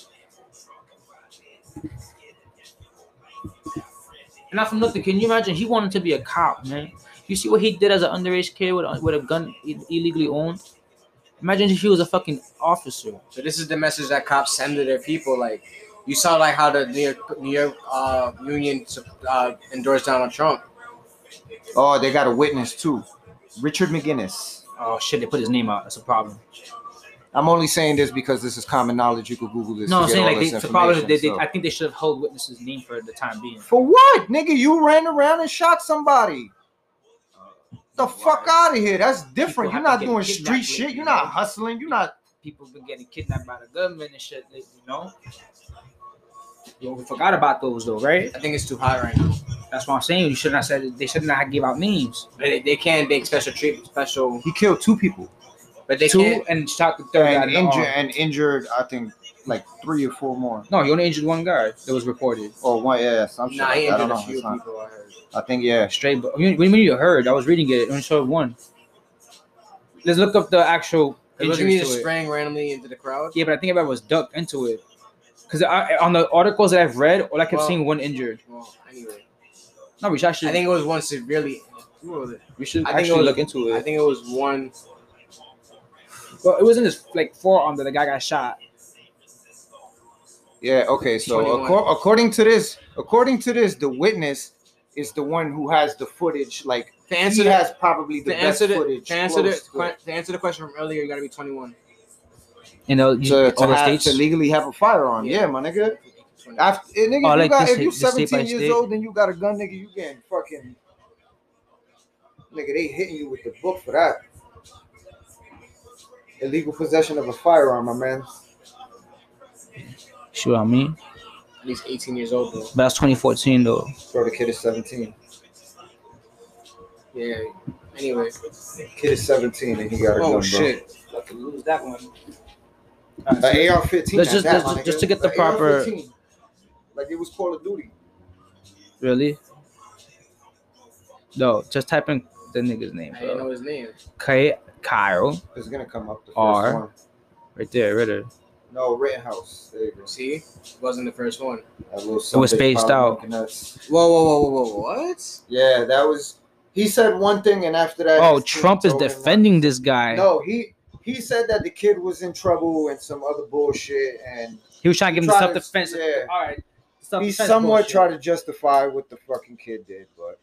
And not for nothing, can you imagine? He wanted to be a cop, man. You see what he did as an underage kid with a gun illegally owned? Imagine if he was a fucking officer. So this is the message that cops send to their people. Like, you saw like how the New York Union endorsed Donald Trump. Oh, they got a witness too, Richard McGinnis. Oh shit, they put his name out. That's a problem. I'm only saying this because this is common knowledge. You could Google this. No, to I'm get saying, all like, this the problem is information, so. I think they should have held witness's name for the time being. For what, nigga? You ran around and shot somebody. The fuck out of here. That's different. You're People not have to doing get street kidnapped shit. lately, You're not right? hustling. You're not. People been getting kidnapped by the government and shit, you know? Yo, we forgot about those though, right? I think it's too hot right now. That's what I'm saying. You should not said they should not give out names. They can't make special treatment, special. He killed 2 people. But they Two can't. and shot the third guy And injured, I think, like 3 or 4 more. No, he only injured one guy that was reported. Or one, yeah, some shit. Nah, like he that. I don't injured know. a few It's not- people. I heard. I think, yeah. Straight, but when you heard, I was reading it. Only showed one. Let's look up the actual It wasn't injuries just to it. spraying randomly into the crowd. Yeah, but I think everybody was ducked into it. Because on the articles that I've read, all I kept Well- seeing one injured. Well, anyway, No, we should actually. I think it was one severely. Who was it? we should I think it actually was- look into it. I think it was one. Well, it wasn't his like forearm that the guy got shot. Yeah, okay. So 21. according to this, the witness is the one who has the footage. Like, To he answer has probably the to best answer footage. to answer close to it. to answer the question from earlier, you got to be 21. You know, to all the have, states. to legally have a firearm. Yeah. Yeah, my nigga. After, nigga, Oh, if, like you got, this if you state by 17 years state? old and you got a gun, nigga, you getting fucking. Nigga, they hitting you with the book for that. Illegal possession of a firearm, my man. Sure, I mean, At least 18 years old though. but that's 2014 though. Bro, the kid is 17. Yeah. Anyway. Kid is 17 and he got a gun, Oh bro. shit. About to lose that one. An AR-15. Let's at just- that, let's my just- just nigga. to get the An proper- AR-15. Like it was Call of Duty. Really? No, just type in the nigga's name, I didn't know bro. his name. It's Kyle, gonna come up the first R. one. right there, right there. No, Rittenhouse. There you go. See, it wasn't the first one. That little It was spaced out. Whoa! What? Yeah, that was. He said one thing, and after that. Oh, his team Trump is told him defending this guy. No, he said that the kid was in trouble and some other bullshit, and He was trying to give him Try to- self-defense. yeah. All right. he Self-defense somewhat bullshit. tried to justify what the fucking kid did, but.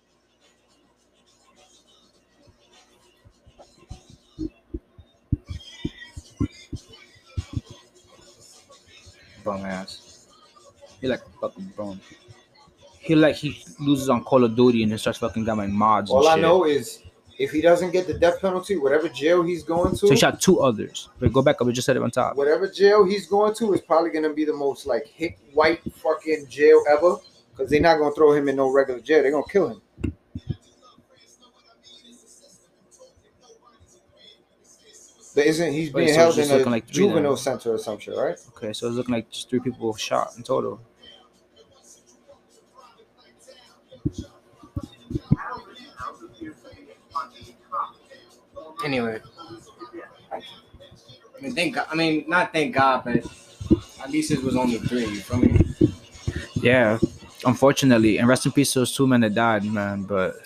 Bum ass. He like a fucking bum. He loses on Call of Duty and then starts fucking got my mods. All and I shit. know is if he doesn't get the death penalty, whatever jail he's going to, So he shot 2 others. Wait, go back up. We just said it on top. whatever jail he's going to is probably gonna be the most like hit white fucking jail ever. Because they're not gonna throw him in no regular jail. They're gonna kill him. But isn't he's Wait, being so held it's just in a looking like 3 juvenile then. center or some shit, right? Okay, so it's looking like just 3 people shot in total. Anyway. Not thank God, but at least it was only 3. You feel me? Yeah, unfortunately, and rest in peace to those 2 men that died, man. But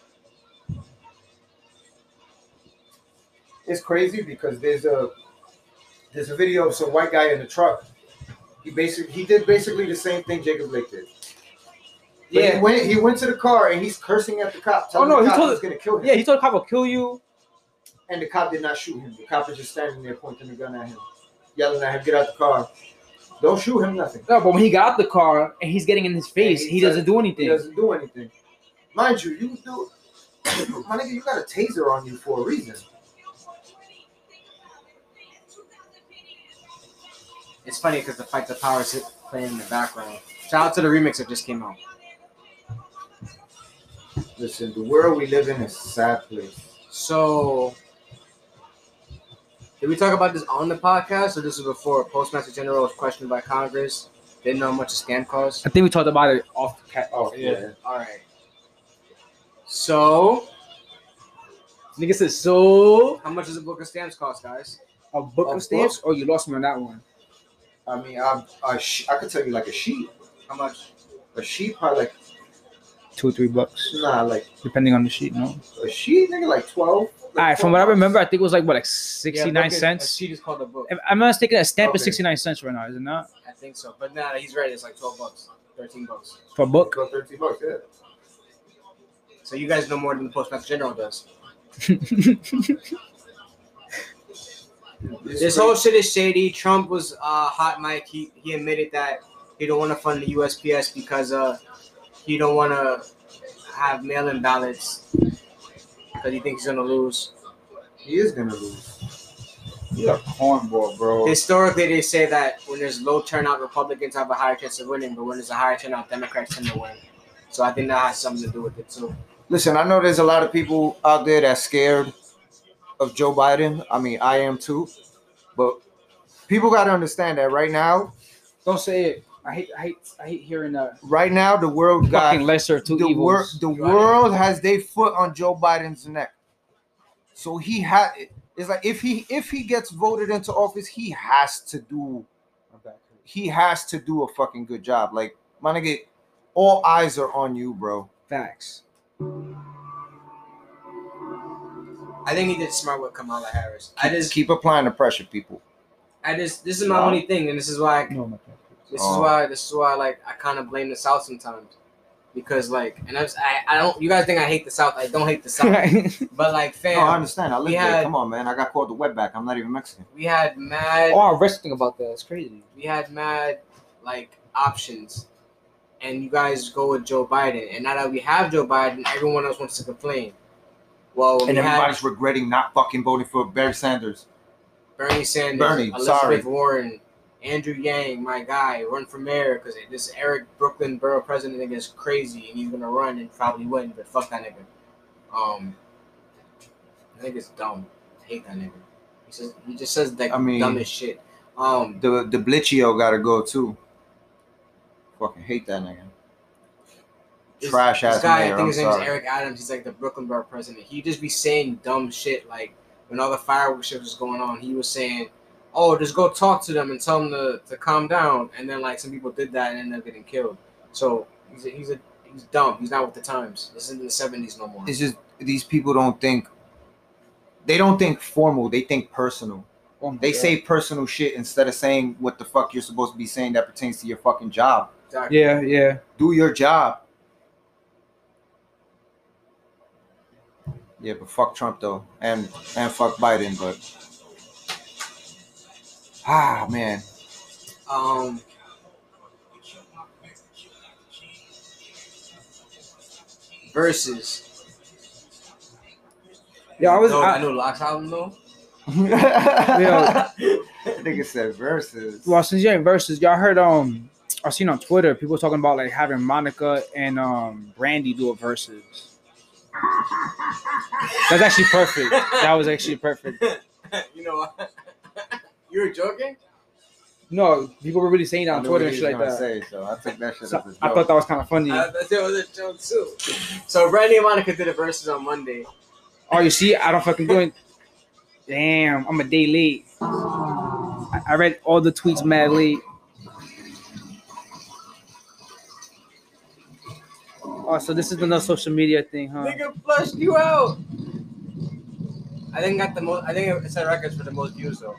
It's crazy because there's a video of some white guy in the truck. He did basically the same thing Jacob Blake did. But yeah, he went to the car and he's cursing at the cop, telling no, the he cop told- he's gonna kill him. yeah, he told the cop will kill you. And the cop did not shoot him. The cop was just standing there pointing the gun at him, yelling at him, "Get out the car! Don't shoot him, nothing." No, but when he got out the car and he's getting in his face, And he doesn't do He anything. doesn't do anything. Mind you, my nigga, you got a taser on you for a reason. It's funny because the Fight the Powers hit playing in the background. Shout out to the remix that just came out. Listen, the world we live in is a sad place. So, did we talk about this on the podcast, or this was before Postmaster General was questioned by Congress? Didn't know how much a scam cost. I think we talked about it off the cat. Oh yeah. All right. So, Nigga said, so how much does a book of stamps cost, guys? a book A of stamps? Oh, you lost me on that one. I mean, I could tell you like a sheet. How much? A sheet probably like $2-3, like depending on the sheet. No. a sheet, nigga, like 12. All right, from what I remember, I think it was like what, like 69 A cents. sheet is called a book. If I'm not mistaken, a stamp is Okay. 69 cents right now, is it not? I think so, but nah, he's right. It's like $12, $13. For a book? About $13, yeah. So you guys know more than the Postmaster General does. This whole shit is shady. Trump was hot mic. He admitted that he don't want to fund the USPS because he don't want to have mail-in ballots because he thinks he's gonna lose. He is gonna lose. You're a cornball, bro. Historically, they say that when there's low turnout, Republicans have a higher chance of winning, but when there's a higher turnout, Democrats tend to win. So I think that has something to do with it too. Listen, I know there's a lot of people out there that's scared of Joe Biden. I mean, I am too. But people got to understand that right now, Don't say it. I hate hearing that. right now, the world got Fucking lesser of two the evils. world has their foot on Joe Biden's neck. So it's like if he gets voted into office, he has to do a fucking good job. Like, my nigga, all eyes are on you, bro. Facts. I think he did smart with Kamala Harris. I just Keep applying the pressure, people. this is my only thing, and this is why No, my this is why like I kind of blame the South sometimes because like, and I don't. You guys think I hate the South? I don't hate the South, but like, fam, No, I understand. I live we there. had- Come on, man. I got called the wetback. I'm not even Mexican. we had mad. Oh, I read something about that. It's crazy. We had mad like options, and you guys go with Joe Biden. And now that we have Joe Biden, everyone else wants to complain. Well, And we had everybody's regretting not fucking voting for Bernie Sanders. Bernie Sanders, Bernie, Elizabeth sorry. Warren, Andrew Yang, my guy, run for mayor because this Eric Brooklyn borough president nigga is crazy and he's gonna run and probably win, but fuck that nigga. That nigga's dumb. I hate that nigga. He just says like dumbest shit. The Blichio gotta go too. Fucking hate that nigga. Trash ass This guy, mayor. I think I'm his name is sorry. Eric Adams. He's like the Brooklyn borough president. He just be saying dumb shit. Like when all the fireworks shit was going on, he was saying, "Oh, just go talk to them and tell them to calm down." And then like some people did that and ended up getting killed. So he's dumb. He's not with the times. This isn't the '70s no more. It's just these people don't think. They don't think formal. They think personal. Oh my They God. say personal shit instead of saying what the fuck you're supposed to be saying that pertains to your fucking job. Exactly. Yeah. Do your job. Yeah, but fuck Trump though, and fuck Biden. But man, Versus. Yeah, I know Locke's album though. nigga said versus. Well, since you're in verses, y'all heard I seen on Twitter people talking about like having Monica and Brandy do a verses. That's actually perfect. That was actually perfect. You know what? You were joking? No, people were really saying that I on knew Twitter what and he shit was like gonna that. say, so I took that shit So, as a joke. I thought that was kind of funny. That was a joke too. So Brandy and Monica did a verses on Monday. Oh, you see, I don't fucking do it. Damn, I'm a day late. I read all the tweets mad late. Oh, so this is another social media thing, huh? Nigga flushed you out. I think got the most. I think it set records for the most views though.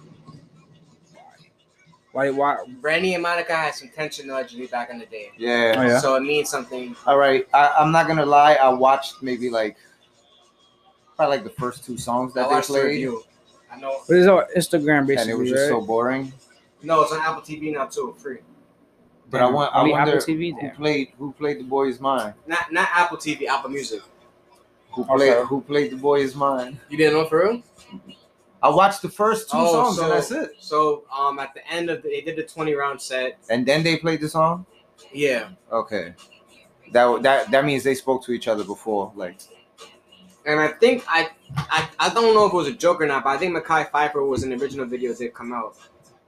Why? Brandy and Monica had some tension allegedly back in the day. Yeah. Oh, yeah. So it means something. All right. I'm not gonna lie. I watched maybe probably the first 2 songs I that they watched the played, review. I know. But it's on Instagram and basically, it was just right? so boring. No, it's on Apple TV now too, free. But Damn, I only wonder Apple TV who there. played the boy's mind. Not Apple TV, Apple Music. Who Okay. played the boy's mind? You didn't know for real? I watched the first 2 songs so, and that's it. So at the end of they did the 20-round set. And then they played the song. Yeah. Okay. That means they spoke to each other before, like. And I think I don't know if it was a joke or not, but I think Mekhi Phifer was in the original video that come out.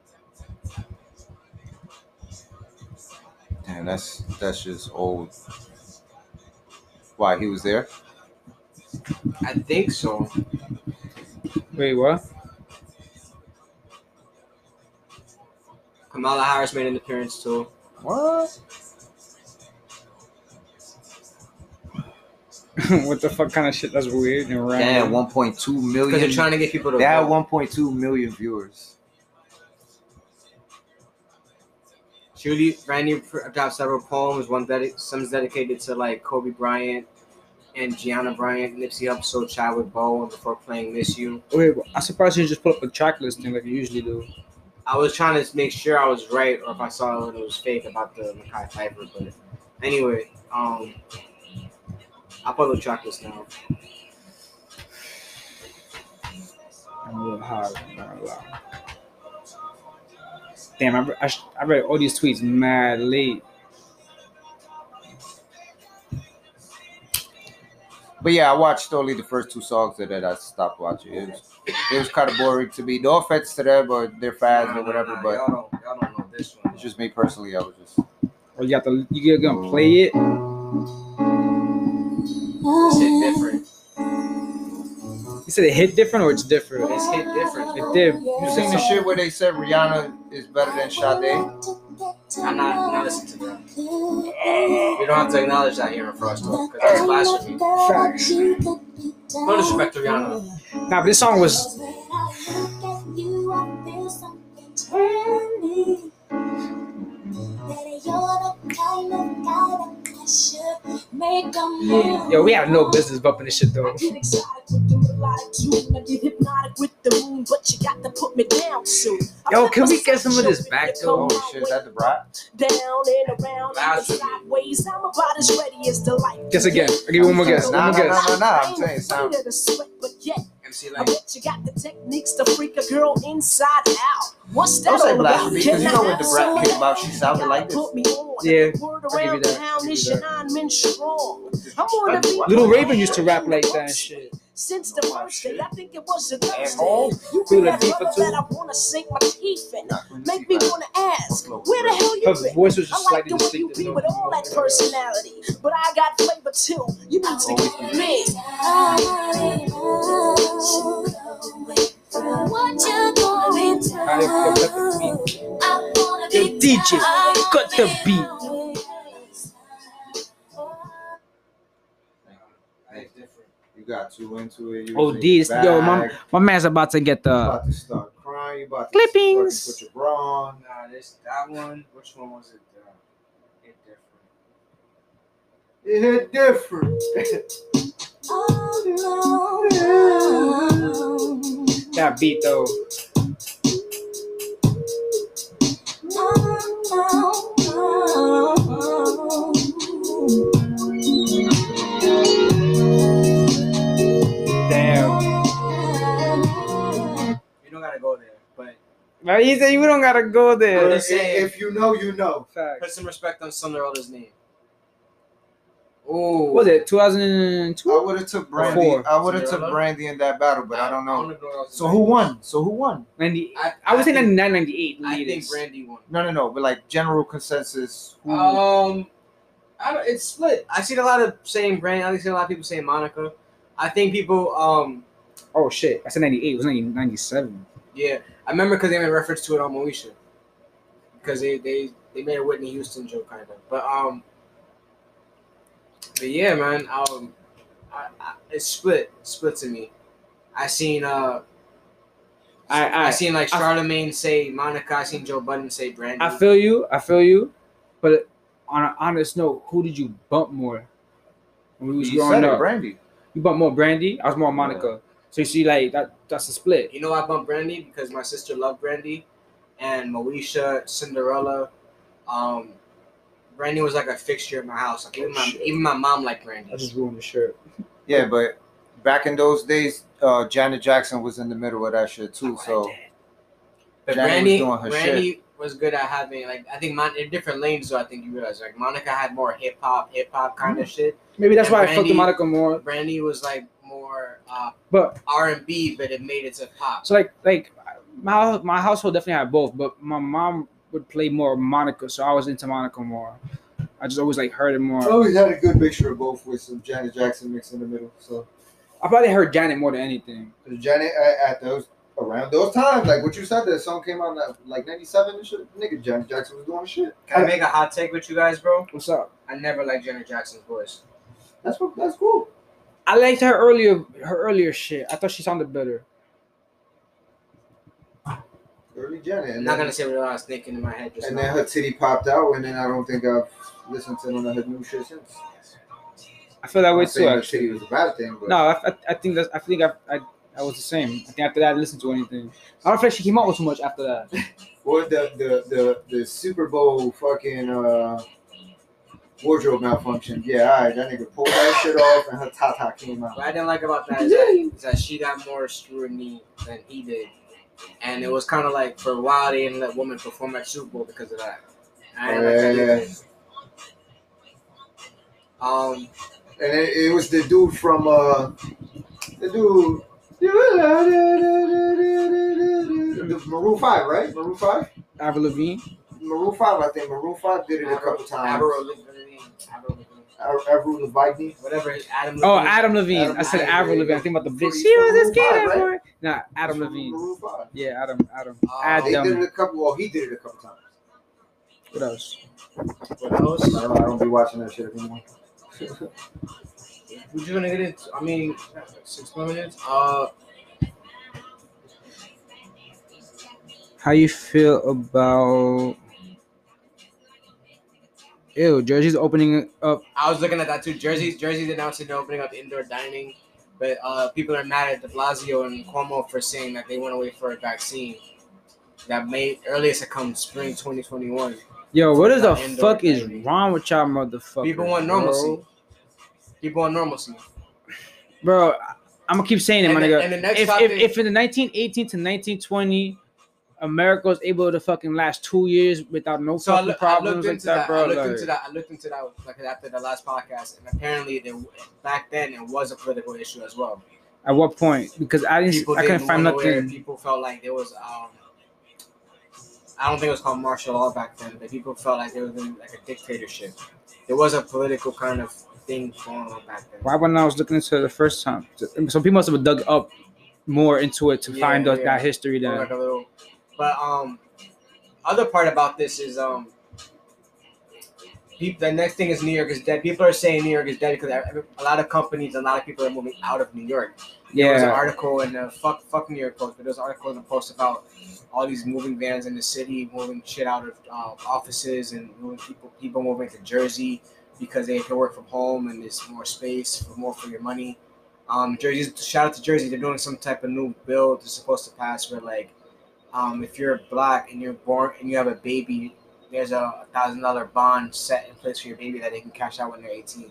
Damn, that's just old. Why he was there? I think so. Wait, what? Kamala Harris made an appearance too. What? What the fuck kind of shit? That's weird and Damn, random. 1.2 million. Because they're trying to get people to They had vote. 1.2 million viewers. Randy dropped several poems. Some's dedicated to like Kobe Bryant and Gianna Bryant. Nipsey Hussle so Chadwick Boseman before playing "Miss You." Wait, I'm surprised you just put up a track listing like you usually do. I was trying to make sure I was right, or if I saw it was fake about the Mekhi Phifer. But anyway, I'll put the track list now. I'm a little hard. I'm not gonna lie. Damn, I read all these tweets mad late. But yeah, I watched only the first 2 songs and then I stopped watching. It was kind of boring to me. No offense to them or their fans or whatever, but y'all don't know this one. it's just me personally. I was just. Or you're gonna play it. This hit different. You said it hit different or it's different? This hit different. It did. You seen the shit where they said Rihanna is better than Sade? I'm not listening to that. We don't have to acknowledge that here in Frost Talk because that's blasphemy. Facts. No disrespect to Rihanna. Nah, but this song was. Yo, we have no business bumping this shit though. Yo, can we get some of this back though? Oh shit, is that the brat? Down and around and sideways, I'm about as ready as the light. Guess again. I'll give you one more guess. Nah, One more guess. nah. I'm saying sound. MC I Light. bet you got the techniques to freak a girl inside out. What's that Don't say all about? blasphemy because you know what the brat came about. She sounded like this. Put me on. Yeah, Word I'll give you around that. town, I'll give this you shit that. I'm in strong. I'm on the beat. Little Raven used to rap like that and shit. Since the first day, I think it was a Thursday. Asshole. You Feel be the that deeper brother too. that I wanna sink my teeth in. Make me wanna ask, where the hell you Her been? voice was I just like slightly the way you distinct. be with all that personality, but I got flavor too. You need to get me. What you going Yo, DJ, cut the beat. You got too into it. You Oh, was in this your yo, bag. my man's about to get You the about to start crying. You about to Clippings. fucking put your bra on. Nah, that one. Which one was it? Hit different. It hit different. that beat though. Damn. You don't gotta go there, but But he said we don't gotta go there. I'm just saying. If you know, you know. Facts. Put some respect on Cinderella's name. Oh, What was it 2002? I would have took Brandy. Four. I would have took Cinderella? Brandy in that battle, but I don't know. wanna know else. So who won? So who won? 90. I I would say think- 99, 98. I think latest. Brandy won. No. But like general consensus. Who? It's split. I see a lot of saying Brandy. I see a lot of people saying Monica. I think people, Oh shit! I said 98. It was 97. yeah, I remember because they made reference to it on Moesha. Because they made a Whitney Houston joke kind of, but But yeah, man. It's split to me. I seen I seen like Charlemagne say Monica. I seen Joe Budden say Brandy. I feel you. But on an honest note, who did you bump more when we was You growing said it, up? Brandy. You bumped more Brandy. I was more Monica. So you see, like that's a split. You know I bumped Brandy because my sister loved Brandy, and Moesha, Cinderella. Brandy was like a fixture in my house. Like even my mom liked Brandy. I just ruined the shirt. Yeah, but back in those days, Janet Jackson was in the middle of that shit too. So But Janet Brandy was good at having like I think in different lanes. So I think you realize like Monica had more hip hop kind of shit. Maybe that's And why I fucked with Monica more. Brandy was like more But R&B, but it made it to pop. so like my household definitely had both, but my mom would play more Monica, so I was into Monica more. I just always like heard it more. I always had a good mixture of both with some Janet Jackson mix in the middle. So I probably heard Janet more than anything. Janet at around those times, like what you said, that song came out like 97 and shit. Nigga, Janet Jackson was doing shit. Can I make a hot take with you guys, bro? What's up? I never liked Janet Jackson's voice. That's cool. I liked her earlier shit. I thought she sounded better. Early Janet. I'm not gonna say what I was thinking in my head just And now. then her titty popped out, and then I don't think I've listened to none of her new shit since. I feel that way Not saying too. her Actually, titty was a bad thing, but no, I think I was the same. I think after that I didn't listen to anything. I don't feel like she came out with too much after that. what the Super Bowl fucking wardrobe malfunction. Yeah, all right, that nigga pulled that shit off, and her tata came out. What I didn't like about that is that she got more scrutiny than he did. And it was kind of like for a while they didn't let women perform at Super Bowl because of that. I didn't like that either. And it was the dude from the Maroon 5, right? Maroon 5? Avril Lavigne. Maroon 5, I think. Maroon 5 did it a couple times. Avril Lavigne. Whatever. Adam Levine. I said Avril Lavigne. I think about the bitch. She was a skater boy. Nah, Adam Levine. Maroon 5. Yeah, Adam. They did it a couple. Well, he did it a couple times. What else? What else? I don't be watching that shit anymore. We're just gonna get into. I mean, 6 more minutes. How you feel about? Ew, Jersey's opening up. I was looking at that too. Jersey's announcing they're opening up indoor dining, but people are mad at De Blasio and Cuomo for saying that they want to wait for a vaccine that may earliest to come spring 2021. Yo, what is the Indoor fuck is dining. wrong with y'all motherfuckers? People want bro? normalcy. People want normalcy. Bro, I'm gonna keep saying it, my nigga. And the next If topic, in the 1918 to 1920, America was able to fucking last 2 years without no so fucking problems like that, bro. I looked into that like after the last podcast, and apparently back then it was a political issue as well. At what point? Because I couldn't find nothing. People felt like there was I don't think it was called martial law back then, but people felt like there was like a dictatorship. There was a political kind of thing going on back then. Why when I was looking into it the first time? So people must have dug up more into it to find out that history then. Like a little, but other part about this is the next thing is New York is dead. People are saying New York is dead because a lot of companies, a lot of people are moving out of New York. There was an article in the fuck New York Post, but there was an article in the Post about all these moving vans in the city, moving shit out of offices, and moving people moving to Jersey because they can work from home and there's more space for your money. Shout out to Jersey. They're doing some type of new bill that's supposed to pass where like if you're black and you're born and you have a baby, there's a $1,000 bond set in place for your baby that they can cash out when they're 18.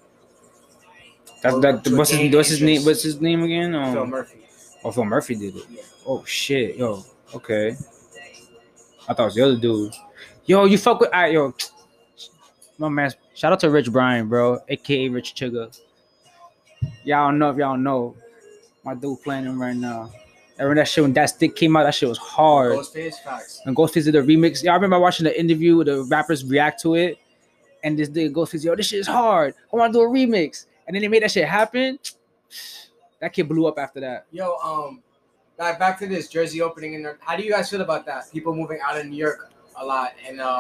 What's his name? What's his name again? Phil Murphy. Oh, Phil Murphy did it. Yeah. Oh shit, yo. Okay. I thought it was the other dude. Yo, you fuck with yo. My man, shout out to Rich Brian, bro, aka Rich Chigga. Y'all know if y'all know. My dude playing him right now. I remember that shit when that stick came out, that shit was hard. Ghostface, facts. And Ghostface did a remix. Y'all remember watching the interview where the rappers react to it? And this nigga Ghostface, yo, this shit is hard. I want to do a remix. And then they made that shit happen. That kid blew up after that. Yo, back to this Jersey opening in there. How do you guys feel about that? People moving out of New York a lot, and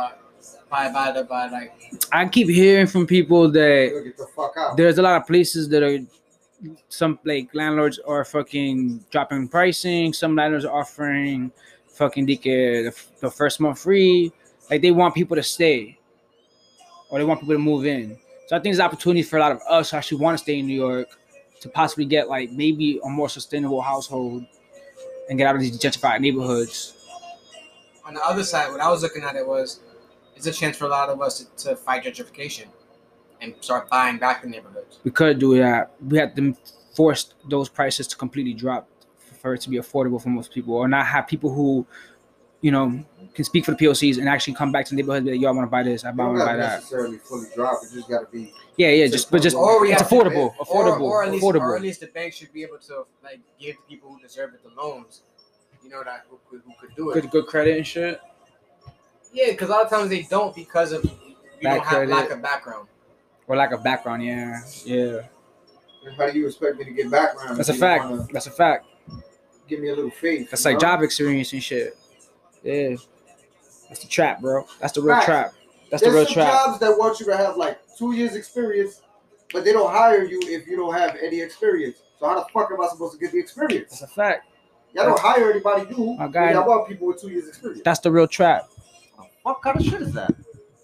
by like. I keep hearing from people that Get the fuck out. there's a lot of places that are some like landlords are fucking dropping pricing. Some landlords are offering fucking the first month free. Like they want people to stay, or they want people to move in. So I think there's opportunity for a lot of us who actually want to stay in New York to possibly get like maybe a more sustainable household and get out of these gentrified neighborhoods. On the other side, what I was looking at it's a chance for a lot of us to fight gentrification and start buying back the neighborhoods. We could do that. We had to force those prices to completely drop for it to be affordable for most people, or not have people who, you know, can speak for the POCs and actually come back to the neighborhood and be like, yo, I want to buy this, I want to buy that. Necessarily fully drop. It just got to be. Yeah, just Or we it's have to- affordable, Or at affordable. least the bank should be able to like give the people who deserve it the loans. You know that who could do it. Good credit and shit. Yeah, because a lot of times they don't because of you Bad don't have credit. lack of background. Or lack of background, yeah. How do you expect me to get background? That's a if you fact. wanna That's a fact. Give me a little faith. That's you like know? job experience and shit. Yeah. That's the trap, bro. That's the real Facts. trap. That's the There's real some trap. jobs that want you to have like 2 years experience, but they don't hire you if you don't have any experience. So how the fuck am I supposed to get the experience? That's a fact. Y'all don't hire anybody new. My guy- Y'all want people with 2 years experience. That's the real trap. What kind of shit is that?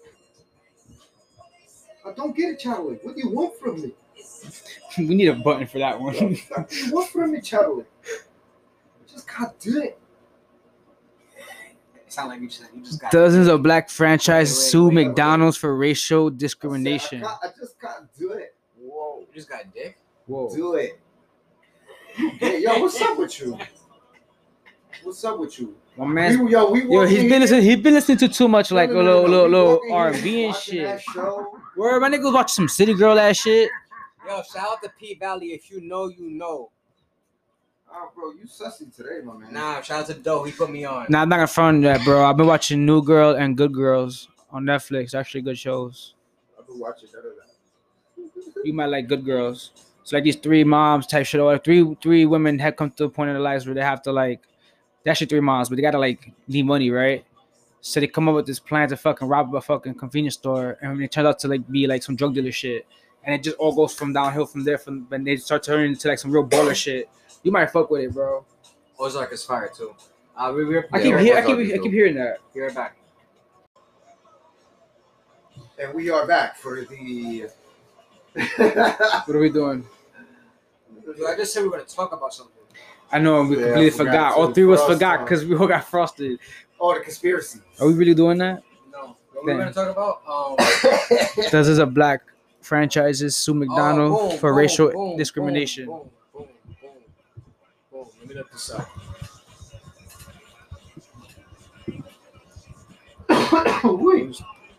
I don't get it, Charlie. What do you want from me? We need a button for that one. What do you want from me, Charlie? I just can't do it. It sounds like you just got Dozens of black franchises Wait, sue wait, wait. McDonald's for racial I discrimination. just can't do it. Whoa. You just got dick. Whoa. Do it. Hey, yo, what's up with you? What's up with you? My man, We yo, walking he's in been here- listening to too much like No, a no, no, no. We little walking here R&B and watching shit. that show. Where my niggas watching some City Girl ass shit. Yo, shout out to P Valley. If you know, you know. Oh, bro, you sussy today, my man. Nah, shout out to Doe. He put me on. Nah, I'm not gonna front that, bro. I've been watching New Girl and Good Girls on Netflix. Actually, good shows. I've been watching none of that. You might like Good Girls. It's like these three moms type shit, or three women had come to a point in their lives where they have to like, they're actually three moms, but they gotta like need money, right? So they come up with this plan to fucking rob a fucking convenience store, and it turns out to like be like some drug dealer shit, and it just all goes from downhill from there. From when they start turning into like some real baller shit, you might fuck with it, bro. Ozark is fire too. I keep hearing that. Be right back. And we are back for the. What are we doing? Yo, I just said we were gonna talk about something. I know we Yeah, completely I forgot forgot. to All three of us frost forgot on. because we all got frosted. Oh, the conspiracy. Are we really doing that? No, what we're gonna talk about? This is a black franchises sue McDonald's boom, for boom, racial boom, discrimination. Boom, boom, boom, boom. Let me look this up. Wait.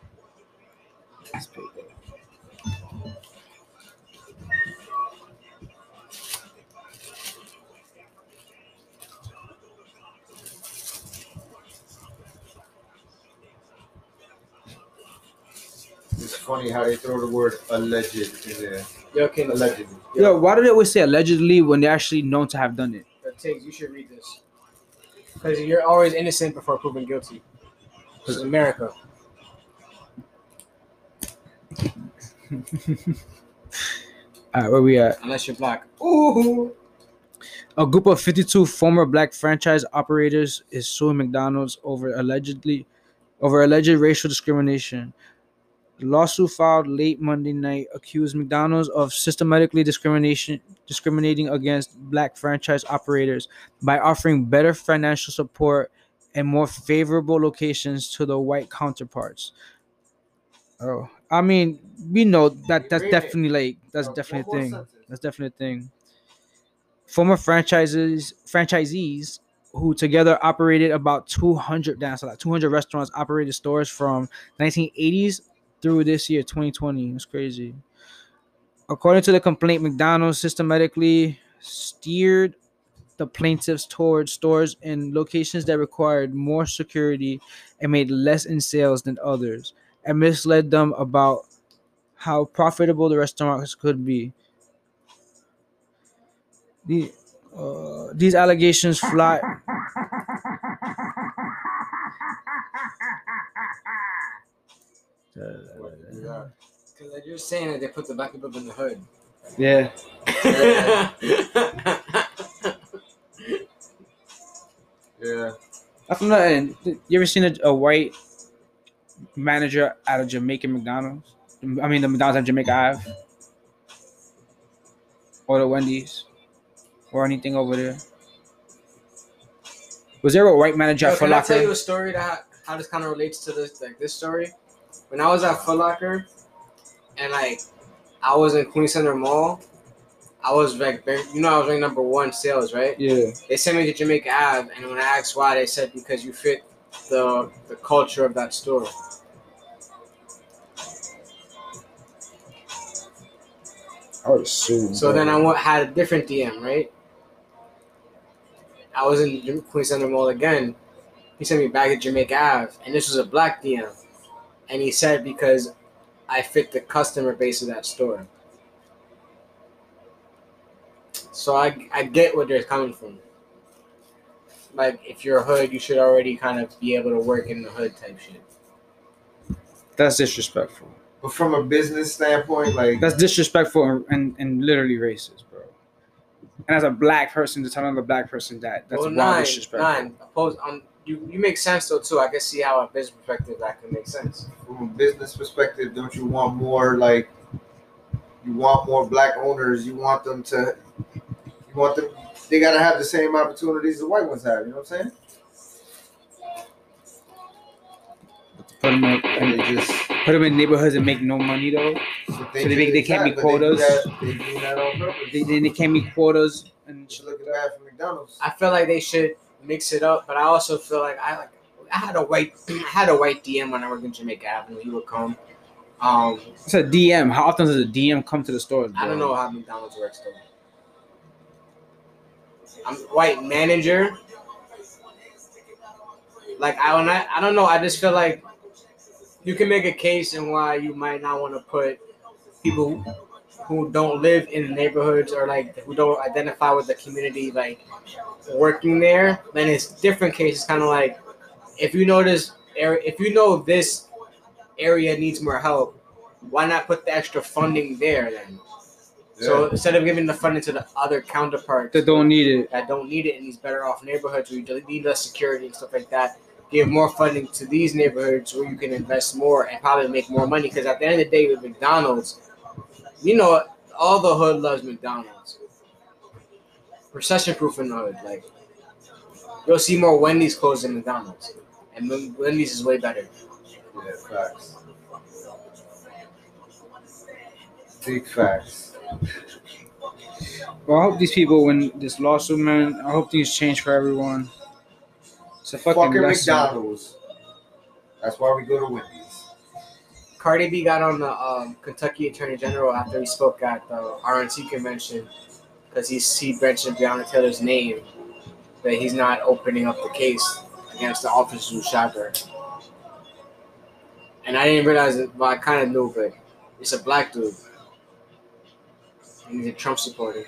It's funny how they throw the word alleged in there. Yo, King, Allegedly. Yo, why do they always say allegedly when they're actually known to have done it? Tiggs, you should read this. Because you're always innocent before proven guilty. This is America. All right, where we at? Unless you're black. Ooh. A group of 52 former black franchise operators is suing McDonald's over alleged racial discrimination. The lawsuit filed late Monday night accused McDonald's of systematically discriminating against black franchise operators by offering better financial support and more favorable locations to the white counterparts. Oh, I mean, we know that that's definitely like that's definitely a thing. That's definitely a thing. Former franchisees who together operated about 200 restaurants, operated stores from 1980s through this year, 2020. It's crazy. According to the complaint, McDonald's systematically steered the plaintiffs towards stores in locations that required more security and made less in sales than others, and misled them about how profitable the restaurants could be. These allegations fly. Because like you're saying that they put the black people in the hood. Yeah. Yeah. From that, you ever seen a white manager at a Jamaican McDonald's? I mean, the McDonald's at Jamaica Ave, or the Wendy's, or anything over there. Was there a white manager at Foot Can I tell you Locker? a story that how this kind of relates to this story? When I was at Foot Locker, and like I was in Queens Center Mall, I was like, I was ranked number 1 sales, right? Yeah. They sent me to Jamaica Ave, and when I asked why, they said because you fit the culture of that store. I would assume. So then I had a different DM, right? I was in Queens Center Mall again. He sent me back to Jamaica Ave, and this was a black DM. And he said because I fit the customer base of that store. So I get where they're coming from. Like, if you're a hood, you should already kind of be able to work in the hood type shit. That's disrespectful. But from a business standpoint, like That's disrespectful and literally racist, bro. And as a black person to tell another black person that's wild disrespectful. You make sense though too. I can see how a business perspective that can make sense. from a business perspective, don't you want more like you want more black owners? You want them. They gotta have the same opportunities the white ones have. You know what I'm saying? Put them in neighborhoods and make no money though. So they can't be quotas. They do that on purpose. They can't be quotas and Should look bad for McDonald's. I feel like they should mix it up, but I also feel like I had a white DM when I worked in Jamaica Avenue. He would come. It's a DM. How often does a DM come to the store? I don't know how McDonald's works though. I'm a white manager. Like I don't know. I just feel like you can make a case and why you might not want to put people who don't live in the neighborhoods or like who don't identify with the community like working there. Then it's different cases. Kind of like if you know this area needs more help, why not put the extra funding there then? Yeah. So instead of giving the funding to the other counterparts that don't need it in these better off neighborhoods where you need less security and stuff like that, give more funding to these neighborhoods where you can invest more and probably make more money. Because at the end of the day, with McDonald's, you know, all the hood loves McDonald's. Recession-proof in the hood. Like, you'll see more Wendy's closed than McDonald's. And Wendy's is way better. Yeah, facts. Big facts. Well, I hope these people win this lawsuit, man. I hope things change for everyone. It's a fucking McDonald's. That's why we go to Wendy's. Cardi B got on the Kentucky Attorney General after he spoke at the RNC convention because he mentioned Breonna Taylor's name, that he's not opening up the case against the officers who shot her. And I didn't realize it, but I kind of knew, but it's a black dude. He's a Trump supporter.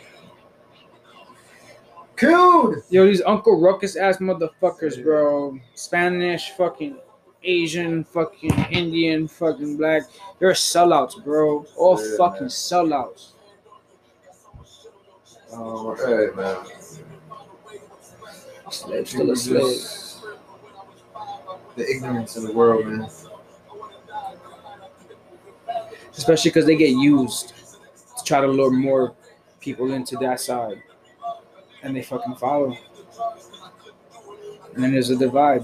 Dude! Yo, these Uncle Ruckus ass motherfuckers, bro. Spanish, fucking Asian, fucking Indian, fucking black. They're sellouts, bro. All fucking sellouts. Hey, man. Slave, still a slave. The ignorance in the world, man. Especially because they get used to try to lure more people into that side. And they fucking follow. And then there's a divide.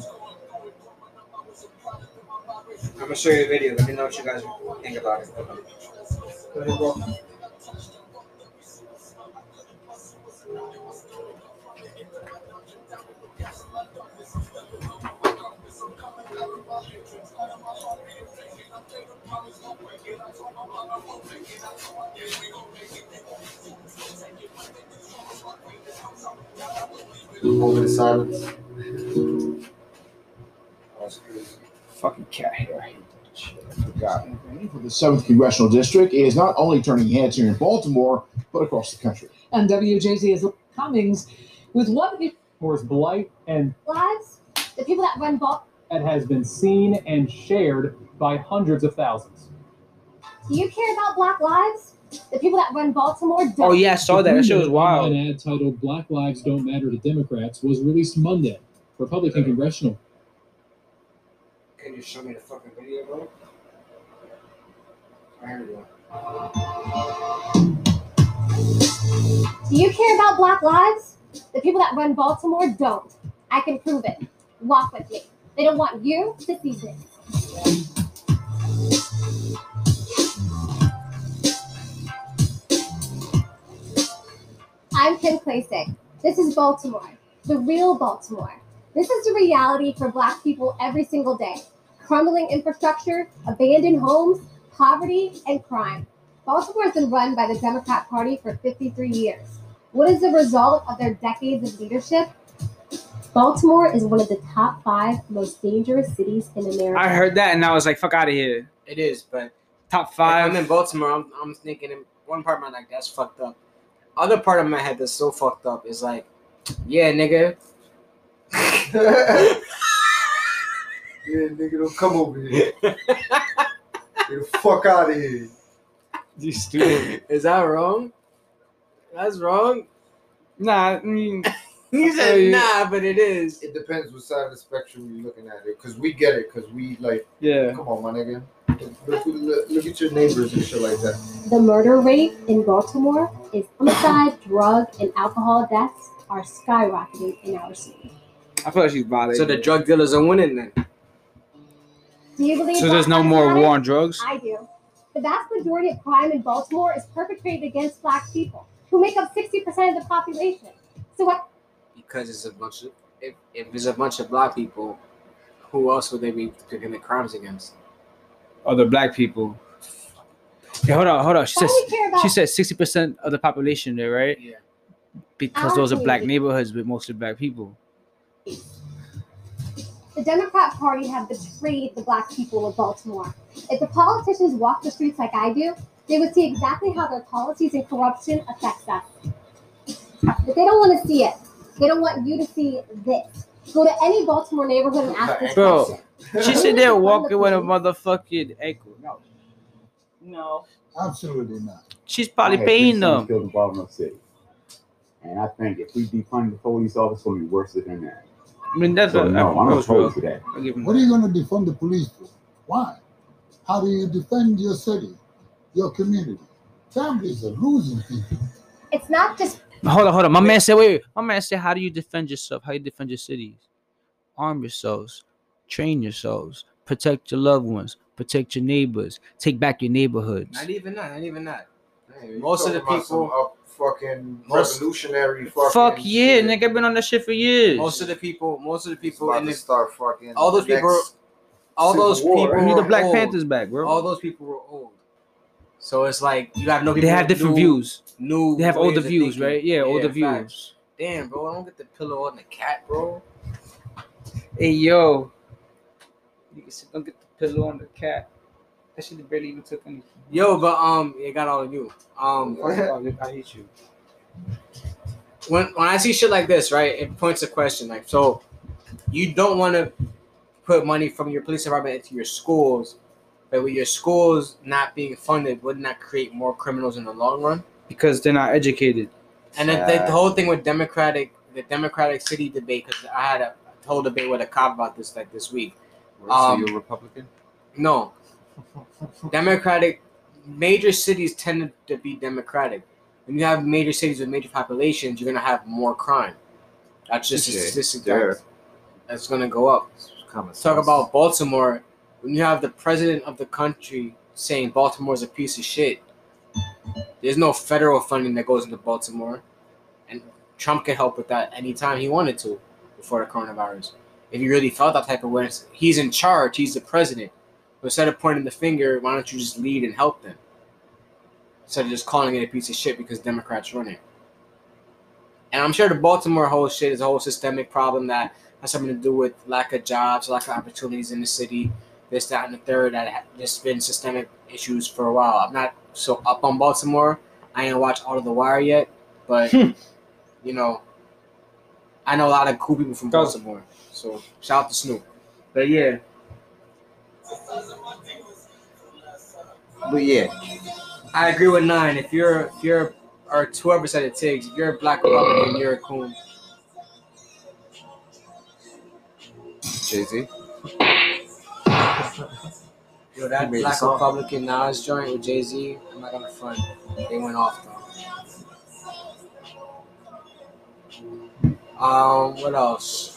I'm going to show you a video. Let me know what you guys think about it. Go ahead, bro. Moment of silence. Fucking cat hair. I hate that shit. I forgot. For the 7th Congressional District is not only turning heads here in Baltimore, but across the country. And WJZ is Cummings with what for blight and lives, the people that run Baltimore, that has been seen and shared by hundreds of thousands. Do you care about Black lives? The people that run Baltimore don't. Oh yeah, I saw that. That shit was wild. An ad titled "Black Lives Don't Matter to Democrats" was released Monday. Republican congressional. Can you show me the fucking video, bro? Here we go. Do you care about Black lives? The people that run Baltimore don't. I can prove it. Walk with me. They don't want you to see this. I'm Kim Klacik. This is Baltimore, the real Baltimore. This is the reality for Black people every single day. Crumbling infrastructure, abandoned homes, poverty, and crime. Baltimore has been run by the Democrat Party for 53 years. What is the result of their decades of leadership? Baltimore is one of the top 5 most dangerous cities in America. I heard that and I was like, fuck out of here. It is, but Top if 5. I'm in Baltimore, I'm thinking one part of my like that's fucked up. Other part of my head that's so fucked up is like, yeah, nigga. Yeah, nigga, don't come over here. Get the fuck out of here. You stupid. Is that wrong? That's wrong. Nah, I mean, He said nah, but it is. It depends what side of the spectrum you're looking at it, because we get it, because we like, yeah. come on, my nigga. Look at your neighbors and shit like that. The murder rate in Baltimore is homicide, drug, and alcohol deaths are skyrocketing in our city. I feel like she's violating. So the drug dealers are winning then. Do you believe So there's no Black more lives war matter? on drugs? I do. The vast majority of crime in Baltimore is perpetrated against Black people, who make up 60% of the population. So what? Because it's a bunch of if there's a bunch of Black people, who else would they be committing crimes against? Other Black people. Yeah, hold on. Why do we care about? She said 60% of the population there, right? Yeah. Because those are Black neighborhoods with mostly Black people. The Democrat Party have betrayed the Black people of Baltimore. If the politicians walked the streets like I do, they would see exactly how their policies and corruption affects us. But they don't want to see it. They don't want you to see this. Go to any Baltimore neighborhood and ask this Bro, question. she said they're walking with a motherfucking ankle. No, absolutely not. She's probably paying them. Killed in Baltimore City, and I think if we defund the police officers, it's going to be worse than that. I mean, that's So, no, I'm opposed to that. What are you going to defund the police for? Why? How do you defend your city, your community? Families are losing people. It's not just. Hold on. My man said, wait. My man said, how do you defend yourself? How do you defend your cities? Arm yourselves. Train yourselves. Protect your loved ones. Protect your neighbors. Take back your neighborhoods. Not even that. Hey, Most of the talking about some people, fucking most- revolutionary fucking Fuck yeah, shit. nigga. I've been on that shit for years. most of the people About in to the, start fucking all those the people, next all Civil those War. people We need the were Black old. Panthers back, bro. All those people were old. So it's like you have no people. They have different new- views. New. They have ways older of views, thinking. right? Yeah, older facts. views. Damn, bro, I don't get the pillow on the cat, bro. Hey, yo. You can say, don't get the pillow on the cat. That shit barely even took anything. Yo, but it got all of you. I hate you. When I see shit like this, right, it points a question. Like, so you don't want to put money from your police department into your schools, but with your schools not being funded, wouldn't that create more criminals in the long run? Because they're not educated. And then the whole thing with the Democratic City debate, because I had a whole debate with a cop about this like this week. So you're Republican? No. Democratic major cities tend to be Democratic. When you have major cities with major populations, you're gonna have more crime. That's just a statistic that's gonna go up. Talk about Baltimore. When you have the president of the country saying Baltimore's a piece of shit, there's no federal funding that goes into Baltimore, and Trump can help with that anytime he wanted to before the coronavirus. If he really felt that type of way, he's in charge. He's the president. But instead of pointing the finger, why don't you just lead and help them? Instead of just calling it a piece of shit because Democrats run it. And I'm sure the Baltimore whole shit is a whole systemic problem that has something to do with lack of jobs, lack of opportunities in the city, this, that, and the third, that have just been systemic issues for a while. I'm not so up on Baltimore. I ain't watched all of The Wire yet, but, you know, I know a lot of cool people from Baltimore. So, shout out to Snoop. But, yeah. But yeah, I agree with 9. If you're or whoever said it, Tiggs, if you're a black Republican, you're a coon. Jay-Z. Yo, that Who made the black song? Republican Nas joint with Jay-Z, I'm not gonna front. They went off though. What else?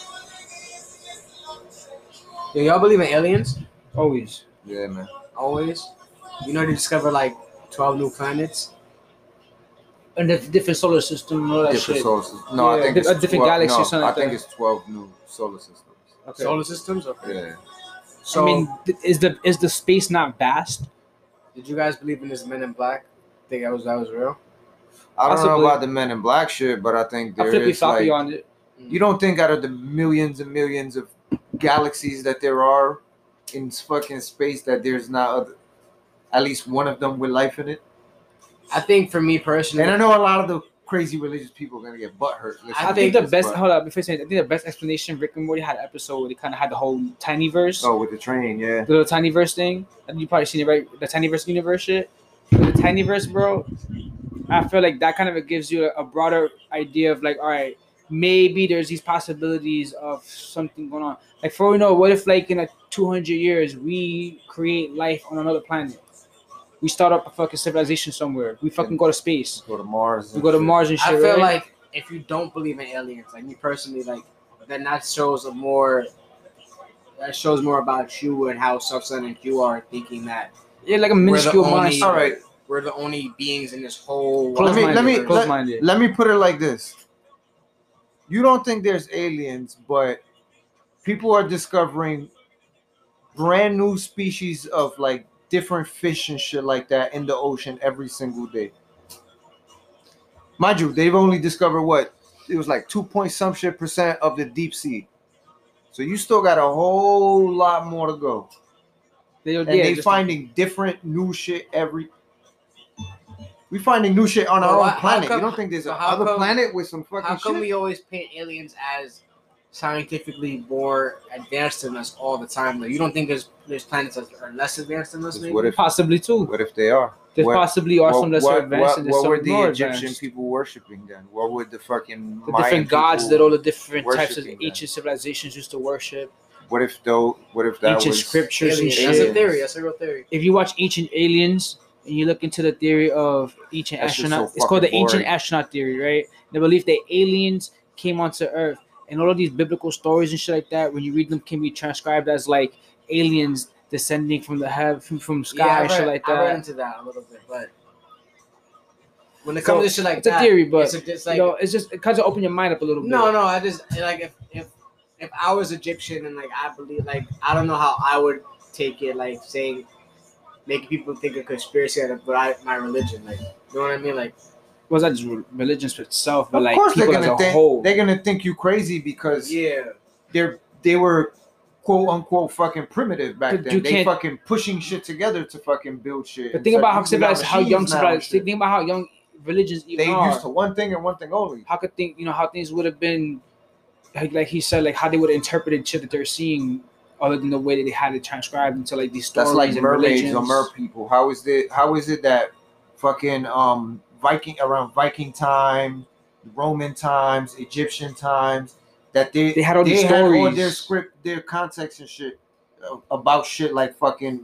Yo, y'all believe in aliens? Always. Yeah, man. Always? You know they discovered like 12 new planets? And the different solar system and all that Different shit. solar systems. No, I Yeah, think it's a different 12, galaxy or no, something I like think that. it's 12 new solar systems. Okay. Solar systems? Okay. Yeah. So, I mean, is the space not vast? did you guys believe in this Men in Black? Think that was real? I don't know Possibly. about the Men in Black shit, but I think I there flippy is floppy like, on it. you don't think out of the millions and millions of galaxies that there are in fucking space that there's not at least one of them with life in it? I think for me personally, And I know a lot of the crazy religious people are gonna get butthurt. I think the best. Hold up, before I say it, I think the best explanation. Rick and Morty had an episode where they kind of had the whole tiny verse, Oh, with the train, yeah. the little tiny verse thing. And you probably seen it, right? The tiny verse universe shit. With the tiny verse, bro. I feel like that kind of gives you a broader idea of like, all right, maybe there's these possibilities of something going on. Like, for all we know, what if like in 200 years we create life on another planet? We start up a fucking civilization somewhere. We fucking go to space. Go to Mars. We go to Mars and shit. I feel right? like if you don't believe in aliens, like me personally, like then that shows more about you and how self-centered you are, thinking that yeah, like a we're the minuscule only, mind. All right. we're the only beings in this whole Close-minded. universe. Let me put it like this. You don't think there's aliens, but people are discovering brand new species of like different fish and shit like that in the ocean every single day. Mind you, they've only discovered what? It was like 2% of the deep sea. So you still got a whole lot more to go. They finding different new shit we finding new shit on our own planet. You don't think there's another planet with some fucking How come shit? we always paint aliens as scientifically more advanced than us all the time? Like, you don't think there's planets that are less advanced than us? Maybe? What if Possibly too. What if they are? There What- possibly are some lesser what, advanced and there's what some were the more Egyptian advanced. people worshiping then? What would the fucking The Mayan different gods people that all the different types of worshiping then? ancient civilizations used to worship. What if that Ancient was scriptures and Aliens. shit. That's a aliens? theory. That's a real theory. If you watch Ancient Aliens and you look into the theory of ancient That's just astronaut, so it's called the fucking ancient boring. astronaut theory, right? They believe that aliens came onto Earth, and all of these biblical stories and shit like that, when you read them, can be transcribed as like aliens descending from the heaven, from sky and shit like I read that. into that a little bit, but when it comes to shit like it's that, a theory, but it's like you know, it's just it kind of open your mind up a little bit. no. I just like if I was Egyptian and like I believe, like I don't know how I would take it, like saying making people think a conspiracy out of my religion, like you know what I mean, like. Was that just religion for itself, but Of like course they're people as gonna a think whole? they're gonna think you crazy because Yeah, they were quote unquote fucking primitive back But then. you They can't- fucking pushing shit together to fucking build shit. But think about how civilized, how young civilized. civilized. Think about how young religions even They are. used to one thing and one thing only. How could think, how things would have been, like he said, like how they would have interpreted shit that they're seeing, other than the way that they had it transcribed into like these stories That's like and mermaids religions. or mer people. How is it that fucking Viking time, Roman times, Egyptian times, that they had all these had all stories. their script, their context and shit about shit like fucking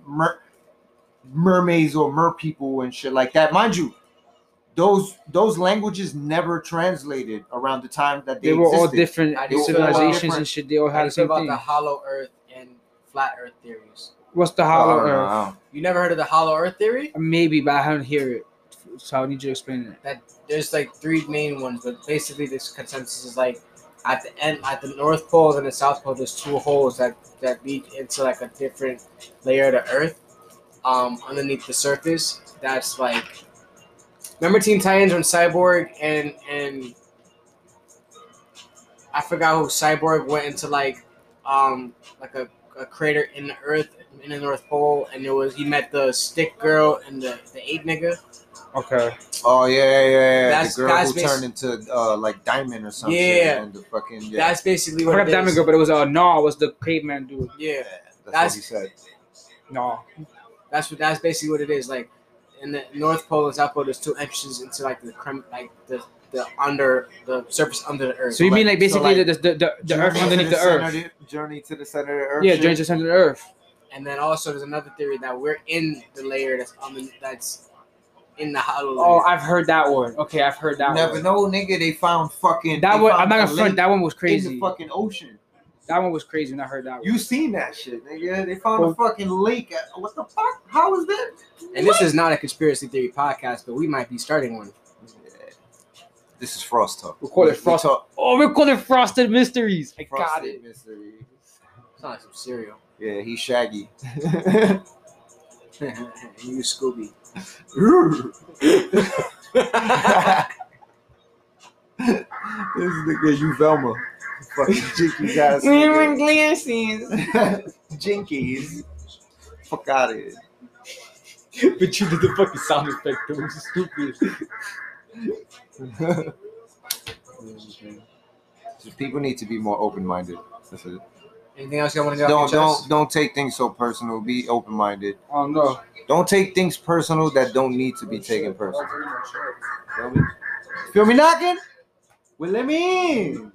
mermaids or mer people and shit like that. Mind you, those languages never translated around the time that They were all existed. different I do feel civilizations different. and shit. They all How do had you the feel same about thing. the hollow Earth and flat Earth theories? What's the I hollow don't Earth? know. You never heard of the hollow Earth theory? Maybe, but I haven't heard it, so I need you to explain it. That there's like three main ones, but basically this consensus is like at the end, at the North Pole and the South Pole, there's two holes that lead into like a different layer of the Earth, underneath the surface. That's like, remember Teen Titans when Cyborg and I forgot who Cyborg went into like a crater in the Earth in the North Pole, and he met the stick girl and the ape nigga. Okay. Oh yeah. That's- the girl that's who turned into like Diamond or something. Yeah. And the fucking That's basically I what forgot it Diamond is. Girl, but it was it was the caveman dude. Yeah, that's what he said. No. That's basically what it is. Like in the North Pole and South Pole, there's two entrances into like the under the surface under the Earth. So you mean like basically like, the Earth underneath the Earth? Journey to the center of the Earth. Yeah, shit. journey to the center of the Earth. And then also there's another theory that we're in the layer that's in the hollow. Oh, layer. I've heard that one. Okay, I've heard that Never one. know, nigga. They found fucking. That they one, found I'm not a gonna front. lake That one was in crazy. the fucking ocean. That one was crazy when I heard that one. You seen that shit, nigga? They found a fucking lake. What the fuck? How is that? And this is not a conspiracy theory podcast, but we might be starting one. This is Frost Talk. We'll call it Frost. Oh, we'll call it Frosted Mysteries. I got Frosted it. Mysteries. It's not like some cereal. Yeah, he's Shaggy. You Scooby. This nigga, you Velma. Fucking Jinkies ass. glasses. Jinkies. Fuck out of here. But you did the fucking sound effect. That was stupid. Just people need to be more open-minded. That's it. Anything else you want to go? Don't take things so personal. Be open-minded. Oh no. Don't take things personal that don't need to be taken personal. Feel me? Feel me knocking? Well, let me in.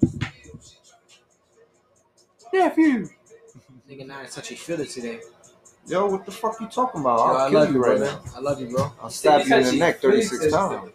Nephew. Nigga, not such a filler today. Yo, what the fuck you talking about? Yo, I'll I kill love you right brother. now. I love you, bro. I'll stab you in the neck 36 times.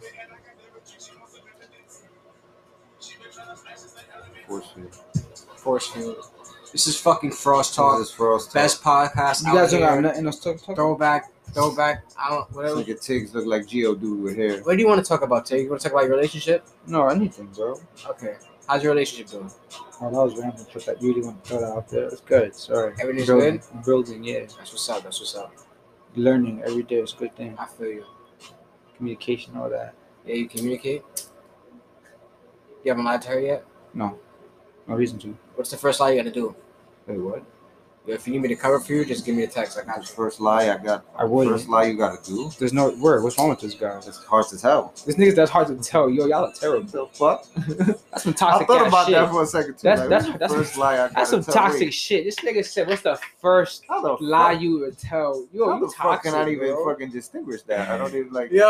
Forcefield. This is fucking Frost Talk. This is Frost Talk. Best podcast. You guys out don't got here. nothing else to talk? Throwback. I don't. Whatever. Look at Tiggs look like Geodude with hair. What do you want to talk about, Tay? You want to talk about your relationship? No, anything, bro. Okay. How's your relationship doing? Oh, that was random, but I really want to throw that out there. It's good. Sorry. Everything's building, good? I'm building, yeah. That's what's up. That's what's up. Learning every day is a good thing. I feel you. Communication, all that. Yeah, you communicate? You haven't lied to her yet? No. No reason to. What's the first lie you got to do? Wait, what? If you need me to cover for you, just give me a text. I got The you. first lie I wouldn't. First lie you gotta do. There's no word. What's wrong with this guy? It's hard to tell. This nigga, that's hard to tell. Yo, y'all are terrible. The fuck? That's some I toxic thought ass about shit. that for a second too. That's What's the first lie I gotta That's some tell? toxic Wait, shit. This nigga said, "What's the first how the lie fuck? you would tell?" Yo, How you the fuck toxic, can I even bro. fucking distinguish that? I don't even like. Yo.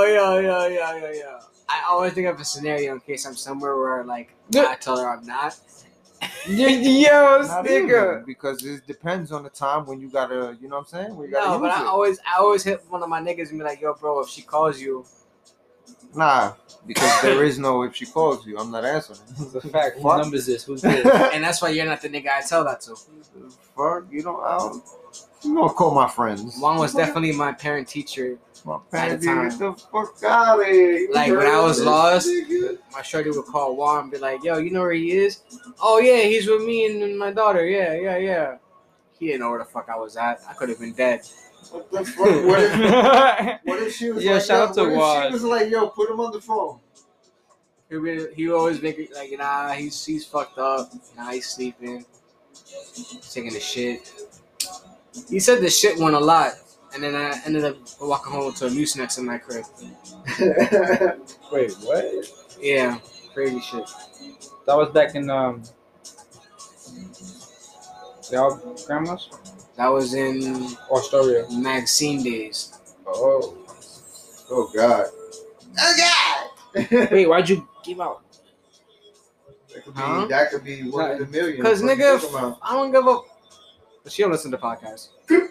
I always think of a scenario in case I'm somewhere where, like, I tell her I'm not. Yo, Not nigga. even, because it depends on the time when you gotta, you know what I'm saying? When you gotta No, but use I always hit one of my niggas and be like, yo, bro, if she calls you, it. Nah, because there is no if she calls you, I'm not answering. It's a fact. Whose Fuck. number is this? Who's this? and that's why you're not the nigga I tell that to. Fuck, you don't call my friends. One was definitely my parent teacher. My At the parents, time. get the fuck out of here. You Like, when I was heard lost, this, nigga? My shorty would call Juan and be like, yo, you know where he is? Oh, yeah, he's with me and my daughter. Yeah. He didn't know where the fuck I was at. I could have been dead. What the fuck? What if she was Yo, like, shout out to what if Waz. she was like, yo, put him on the phone? He would always make it like, nah, he's fucked up. Nah, he's sleeping. He's taking a shit. He said the shit one a lot. And then I ended up walking home to a Mucinex in my crib. Wait, what? Yeah, crazy shit. That was back in y'all grandma's That was in Astoria. Maxine days. Oh. Oh, God. Wait, why'd you give out? Huh? That could be one of the millions. Because, What you nigga, talking about? I don't give a... But she don't listen to podcasts.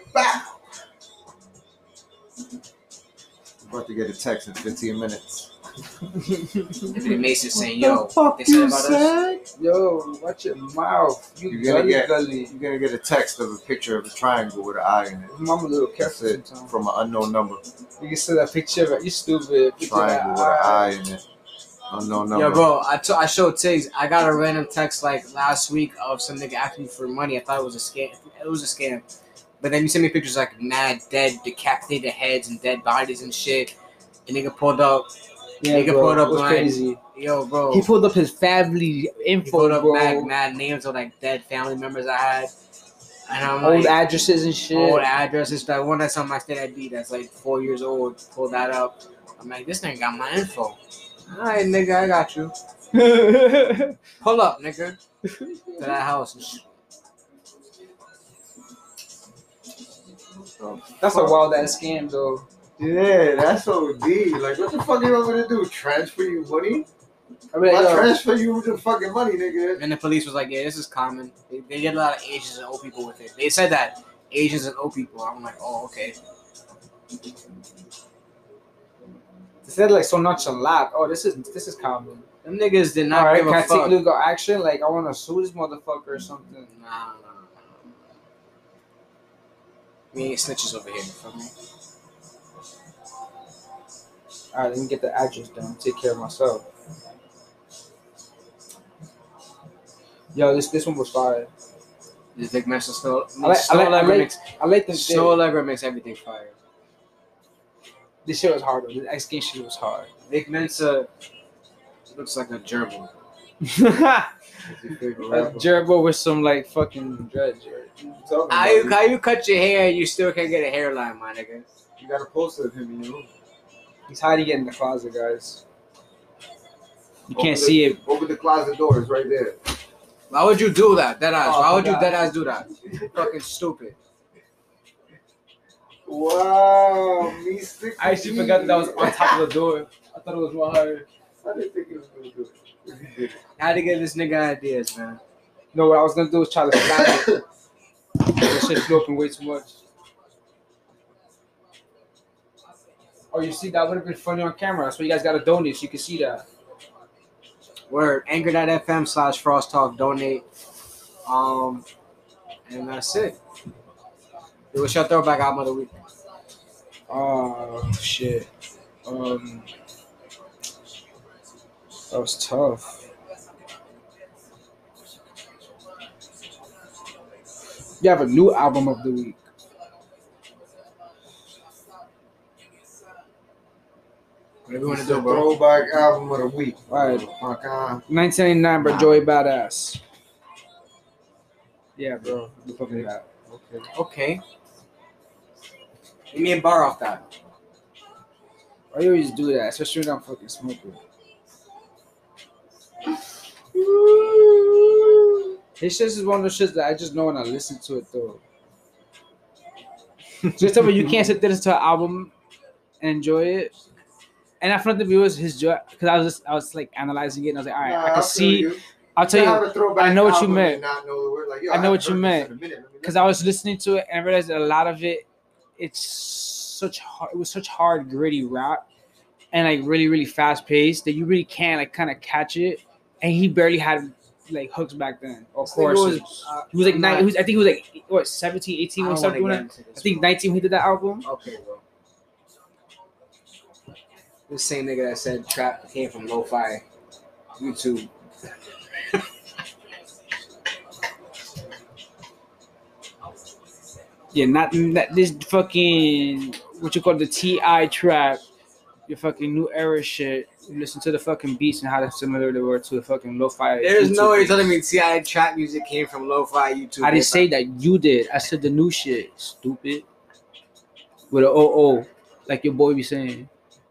About to get a text in 15 minutes. Anthony Mason saying, yo, they said about us. Yo, watch your mouth. You're gonna get a text of a picture of a triangle with an eye in it. I'm a little That's careful it. sometimes. From an unknown number. You can see that picture of it. You stupid. Picture Triangle with an eye in it. Unknown number. Yo, bro, I showed Tiggs. I got a random text like last week of some nigga asking me for money. I thought it was a scam. It was a scam. But then you sent me pictures like mad dead, decapitated heads and dead bodies and shit. And nigga pulled up. Yeah, nigga bro, pulled up it was mad, crazy. Yo, bro. He pulled up his family He info, pulled up bro. mad names of like dead family members I had. And I'm Old like, addresses and shit. old addresses. That one that's on my state ID that's like 4 years old. Pull that up. I'm like, this nigga got my info. All right, nigga, I got you. Pull up, nigga, to that house. That's a wild ass scam, though. Yeah, that's OD. Like, what the fuck you want me to do? Transfer you money? I mean, I'll yo, transfer you the fucking money, nigga. And the police was like, yeah, this is common. They get a lot of Asians and old people with it. They said that Asians and old people. I'm like, oh, okay. they said like so nonchalant. Oh, this is common. Them niggas did not All right, give can a I fuck. take legal action? Like, I want to sue this motherfucker or something. Nah. We ain't snitches over here, you feel me? All right, let me get the address down. Take care of myself. Yo, this one was fire. This Vic Mensa Snow I like this. Snow Allegra makes everything fire. This shit was hard though. This X Games shit was hard. Vic Mensa looks like a gerbil. A gerbil with some like fucking dreads. How you cut your hair and you still can't get a hairline, my nigga? You got a poster of him, you know? He's hiding it in the closet, guys. You can't see it. Open the closet doors right there. Why would you do that? Deadass. Oh, Why would you God. deadass do that? Fucking stupid. Wow, me sick. I actually forgot that was on top of the door. I thought it was more higher. I didn't think he was gonna do it. How to get this nigga ideas, man. No, what I was gonna do was try to slap it. That shit flew open way too much. Oh, you see, that would have been funny on camera. That's why you guys gotta donate so you can see that. Word. Anchor.fm/Frost Talk. Donate. And that's it. It was your throwback album of the week. Oh shit. That was tough. You have a new album of the week. Whatever you want to It's do, a bro. throwback album of the week. All right. Fuck 1999 by Joey Badass. Yeah, bro. The fucking that. Okay. Okay. Give me a bar off that. Why you always do that? Especially when I'm fucking smoking. This shit is one of those shits that I just know when I listen to it though. Just tell me you can't sit there listen to an album and enjoy it. And I found the viewers his joy because I was like analyzing it and I was like, all right, I can see. I'll tell you, I know what you meant. I know what you meant because I was listening to it and I realized that a lot of it, it was such hard, gritty rap and like really, really fast paced that you really can't like kind of catch it. And he barely had like hooks back then, or choruses. He was like I think he was like what 17, 18 when he started doing it. I think 19 when he did that album. Okay, bro. The same nigga that said trap came from lo-fi YouTube. Yeah, not this fucking what you call the TI trap, your fucking new era shit. You listen to the fucking beats and how similar they were to the fucking lo-fi. There's YouTube no way you're beats. telling me TI trap music came from lo-fi YouTube. I didn't say that, you did. I said the new shit, stupid. With a OO, like your boy be saying.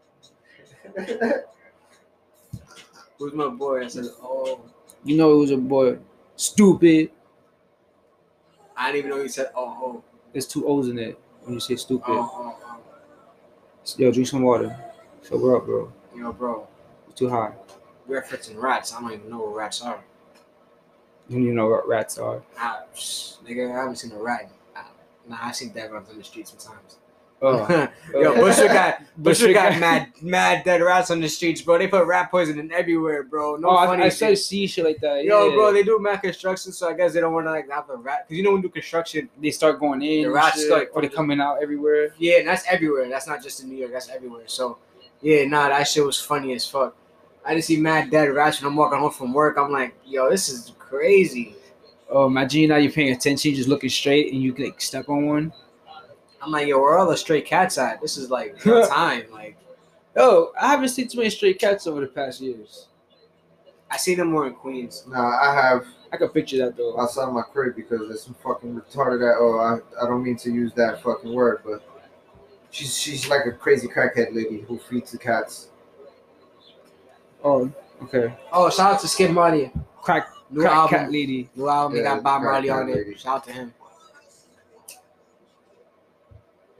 Who's my boy? I said, oh. You know it was a boy. Stupid. I didn't even know you said, oh. There's two O's in it when you say stupid. Oh. Yo, drink some water. Sober up, bro. Yo, bro. It's too high. You're referencing rats. I don't even know what rats are. You don't even know what rats are. Nigga, I haven't seen a rat. Nah, I seen dead rats on the street sometimes. Oh. Yo, Bushwick got mad dead rats on the streets, bro. They put rat poison in everywhere, bro. No funny I shit. started see shit like that. Yo, yeah. bro, they do mad construction, so I guess they don't want to like have a rat. Cause you know when you do construction, They start going in. The and rats shit, start- or they coming out everywhere. yeah, and that's everywhere. That's not just in New York. That's everywhere. So, yeah, nah, that shit was funny as fuck. I just see mad dead rats when I'm walking home from work. I'm like, yo, this is crazy. Oh, imagine now you're paying attention, you're just looking straight, and you like step on one. I'm like, yo, where are all the stray cats at? This is like real time. Like, Yo, I haven't seen too many stray cats over the past years. I see them more in Queens. Nah, I have I can picture that though. outside my crib because there's some fucking retarded. I don't mean to use that fucking word, but she's like a crazy crackhead lady who feeds the cats. Oh, okay. Oh, shout out to Skid Marley. Crack New cat album. lady. New album, they Yeah, got Bob crack Marley cat on it. lady. Shout out to him.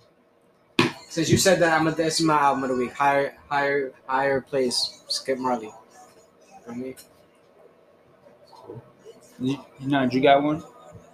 Since you said that, this is my album of the week. Higher place. Skip Marley. For me. You got one?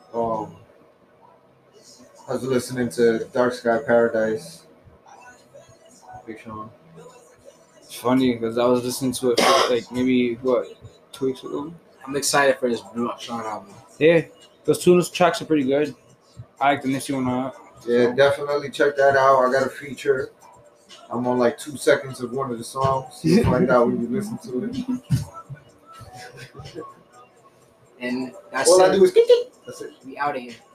I was listening to Dark Sky Paradise. Big Sean. It's funny because I was listening to it for like maybe 2 weeks ago. I'm excited for this Blue Sean album. Yeah, those 2 tracks are pretty good. I like the Nipsey one out. Yeah, definitely check that out. I got a feature. I'm on like 2 seconds of one of the songs. So find out when you listen to it. And that's All it. I do is kick it. That's it. We out of here.